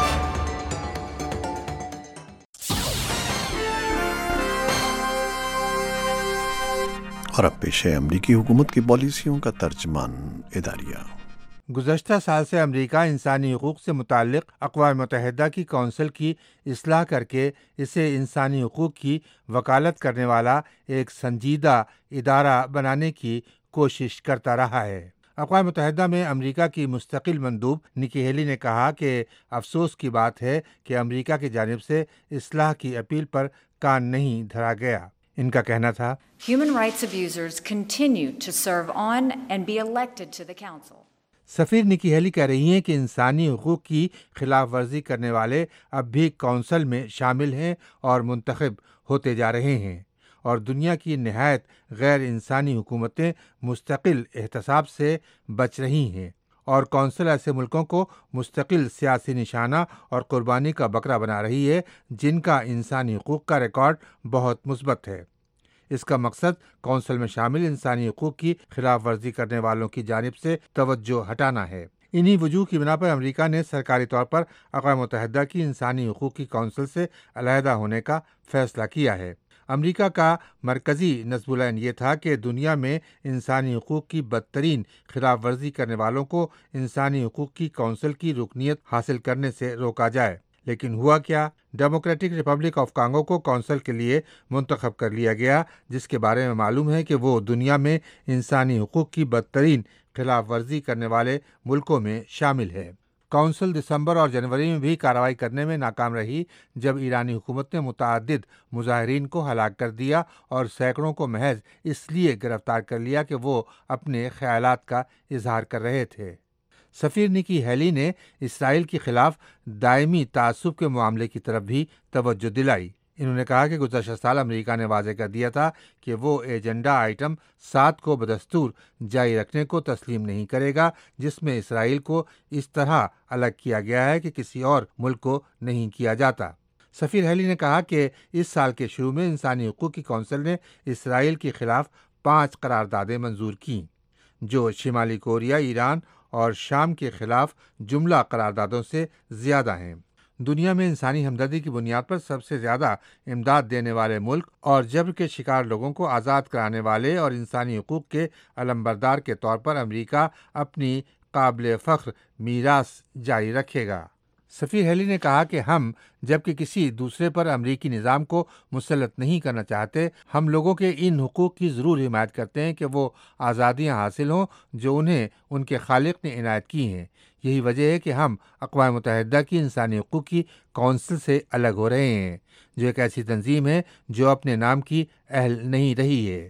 اور اب پیش ہے امریکی حکومت کی پالیسیوں کا ترجمان اداریہ. گزشتہ سال سے امریکہ انسانی حقوق سے متعلق اقوام متحدہ کی کونسل کی اصلاح کر کے اسے انسانی حقوق کی وکالت کرنے والا ایک سنجیدہ ادارہ بنانے کی کوشش کرتا رہا ہے. اقوام متحدہ میں امریکہ کی مستقل مندوب نکی ہیلی نے کہا کہ افسوس کی بات ہے کہ امریکہ کی جانب سے اصلاح کی اپیل پر کان نہیں دھرا گیا. ان کا کہنا تھا Human rights abusers continue to serve on and be elected to the council. سفیر نکی ہیلی کہہ رہی ہیں کہ انسانی حقوق کی خلاف ورزی کرنے والے اب بھی کونسل میں شامل ہیں اور منتخب ہوتے جا رہے ہیں، اور دنیا کی نہایت غیر انسانی حکومتیں مستقل احتساب سے بچ رہی ہیں، اور کونسل ایسے ملکوں کو مستقل سیاسی نشانہ اور قربانی کا بکرا بنا رہی ہے جن کا انسانی حقوق کا ریکارڈ بہت مثبت ہے. اس کا مقصد کونسل میں شامل انسانی حقوق کی خلاف ورزی کرنے والوں کی جانب سے توجہ ہٹانا ہے. انہی وجوہ کی بنا پر امریکہ نے سرکاری طور پر اقوام متحدہ کی انسانی حقوق کی کونسل سے علیحدہ ہونے کا فیصلہ کیا ہے. امریکہ کا مرکزی نصب العین یہ تھا کہ دنیا میں انسانی حقوق کی بدترین خلاف ورزی کرنے والوں کو انسانی حقوق کی کونسل کی رکنیت حاصل کرنے سے روکا جائے. لیکن ہوا کیا؟ ڈیموکریٹک ریپبلک آف کانگو کو کونسل کے لیے منتخب کر لیا گیا، جس کے بارے میں معلوم ہے کہ وہ دنیا میں انسانی حقوق کی بدترین خلاف ورزی کرنے والے ملکوں میں شامل ہے. کونسل دسمبر اور جنوری میں بھی کارروائی کرنے میں ناکام رہی جب ایرانی حکومت نے متعدد مظاہرین کو ہلاک کر دیا اور سینکڑوں کو محض اس لیے گرفتار کر لیا کہ وہ اپنے خیالات کا اظہار کر رہے تھے. سفیر نکی ہیلی نے اسرائیل کے خلاف دائمی تعصب کے معاملے کی طرف بھی توجہ دلائی. انہوں نے کہا کہ گزشتہ سال امریکہ نے واضح کر دیا تھا کہ وہ ایجنڈا آئٹم 7 کو بدستور جاری رکھنے کو تسلیم نہیں کرے گا، جس میں اسرائیل کو اس طرح الگ کیا گیا ہے کہ کسی اور ملک کو نہیں کیا جاتا. سفیر ہیلی نے کہا کہ اس سال کے شروع میں انسانی حقوق کی کونسل نے اسرائیل کے خلاف 5 قراردادیں منظور کیں، جو شمالی کوریا، ایران اور شام کے خلاف جملہ قراردادوں سے زیادہ ہیں. دنیا میں انسانی ہمدردی کی بنیاد پر سب سے زیادہ امداد دینے والے ملک اور جبر کے شکار لوگوں کو آزاد کرانے والے اور انسانی حقوق کے علمبردار کے طور پر امریکہ اپنی قابل فخر میراث جاری رکھے گا. سفیر ہیلی نے کہا کہ ہم جبکہ کسی دوسرے پر امریکی نظام کو مسلط نہیں کرنا چاہتے، ہم لوگوں کے ان حقوق کی ضرور حمایت کرتے ہیں کہ وہ آزادیاں حاصل ہوں جو انہیں ان کے خالق نے عنایت کی ہیں. یہی وجہ ہے کہ ہم اقوام متحدہ کی انسانی حقوق کی کونسل سے الگ ہو رہے ہیں، جو ایک ایسی تنظیم ہے جو اپنے نام کی اہل نہیں رہی ہے.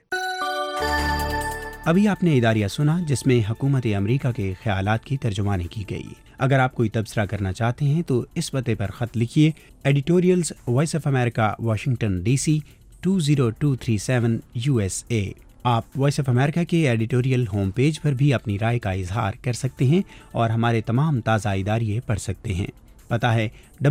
ابھی آپ نے اداریہ سنا جس میں حکومت امریکہ کے خیالات کی ترجمانی کی گئی. اگر آپ کوئی تبصرہ کرنا چاہتے ہیں تو اس پتے پر خط لکھیے: editorials Voice of America Washington D C 20237 USA. آپ وائس آف امریکہ کے ایڈیٹوریل ہوم پیج پر بھی اپنی رائے کا اظہار کر سکتے ہیں اور ہمارے تمام تازہ اداریے پڑھ سکتے ہیں. پتہ ہے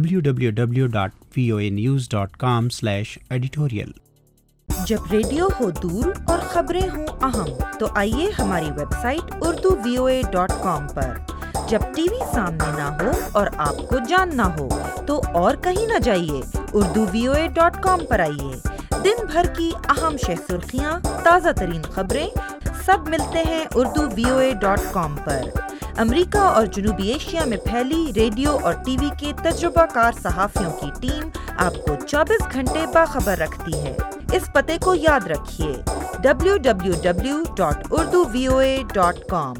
www.voanews.com/editorial. جب ریڈیو ہو دور اور خبریں ہوں اہم تو آئیے ہماری ویب سائٹ urduvoa.com پر. جب ٹی وی سامنے نہ ہو اور آپ کو جاننا ہو تو اور کہیں نہ جائیے، urduvoa.com پر آئیے. دن بھر کی اہم شہ سرخیاں، تازہ ترین خبریں سب ملتے ہیں urduvoa.com پر. امریکہ اور جنوبی ایشیا میں پھیلی ریڈیو اور ٹی وی کے تجربہ کار صحافیوں کی ٹیم آپ کو 24 گھنٹے باخبر رکھتی ہے. اس پتے کو یاد رکھیے: www.urduvoa.com.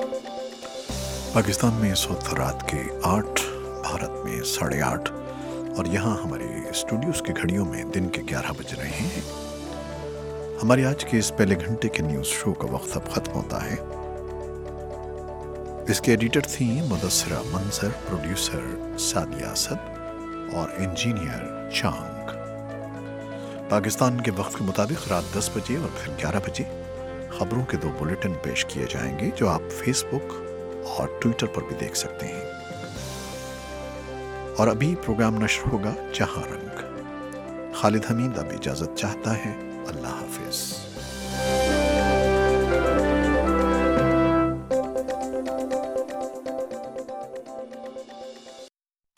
پاکستان میں اس وقت رات کے 8، بھارت میں 8:30 اور یہاں ہمارے اسٹوڈیوز کی گھڑیوں میں دن کے 11 بج رہے ہیں۔ ہماری آج کے اس پہلے گھنٹے کے نیوز شو کا وقت اب ختم ہوتا ہے۔ اس کے ایڈیٹر تھیں مدثرہ منظر، پروڈیوسر سعدیہ اسد اور انجینئر چانگ۔ پاکستان کے وقت کے مطابق رات 10 بجے اور پھر 11 بجے خبروں کے 2 بلیٹن پیش کیے جائیں گے جو آپ فیس بک اور ٹویٹر پر بھی دیکھ سکتے ہیں۔ اور ابھی پروگرام نشر ہوگا جہاں رنگ۔ خالد حمید اب اجازت چاہتا ہے۔ اللہ حافظ۔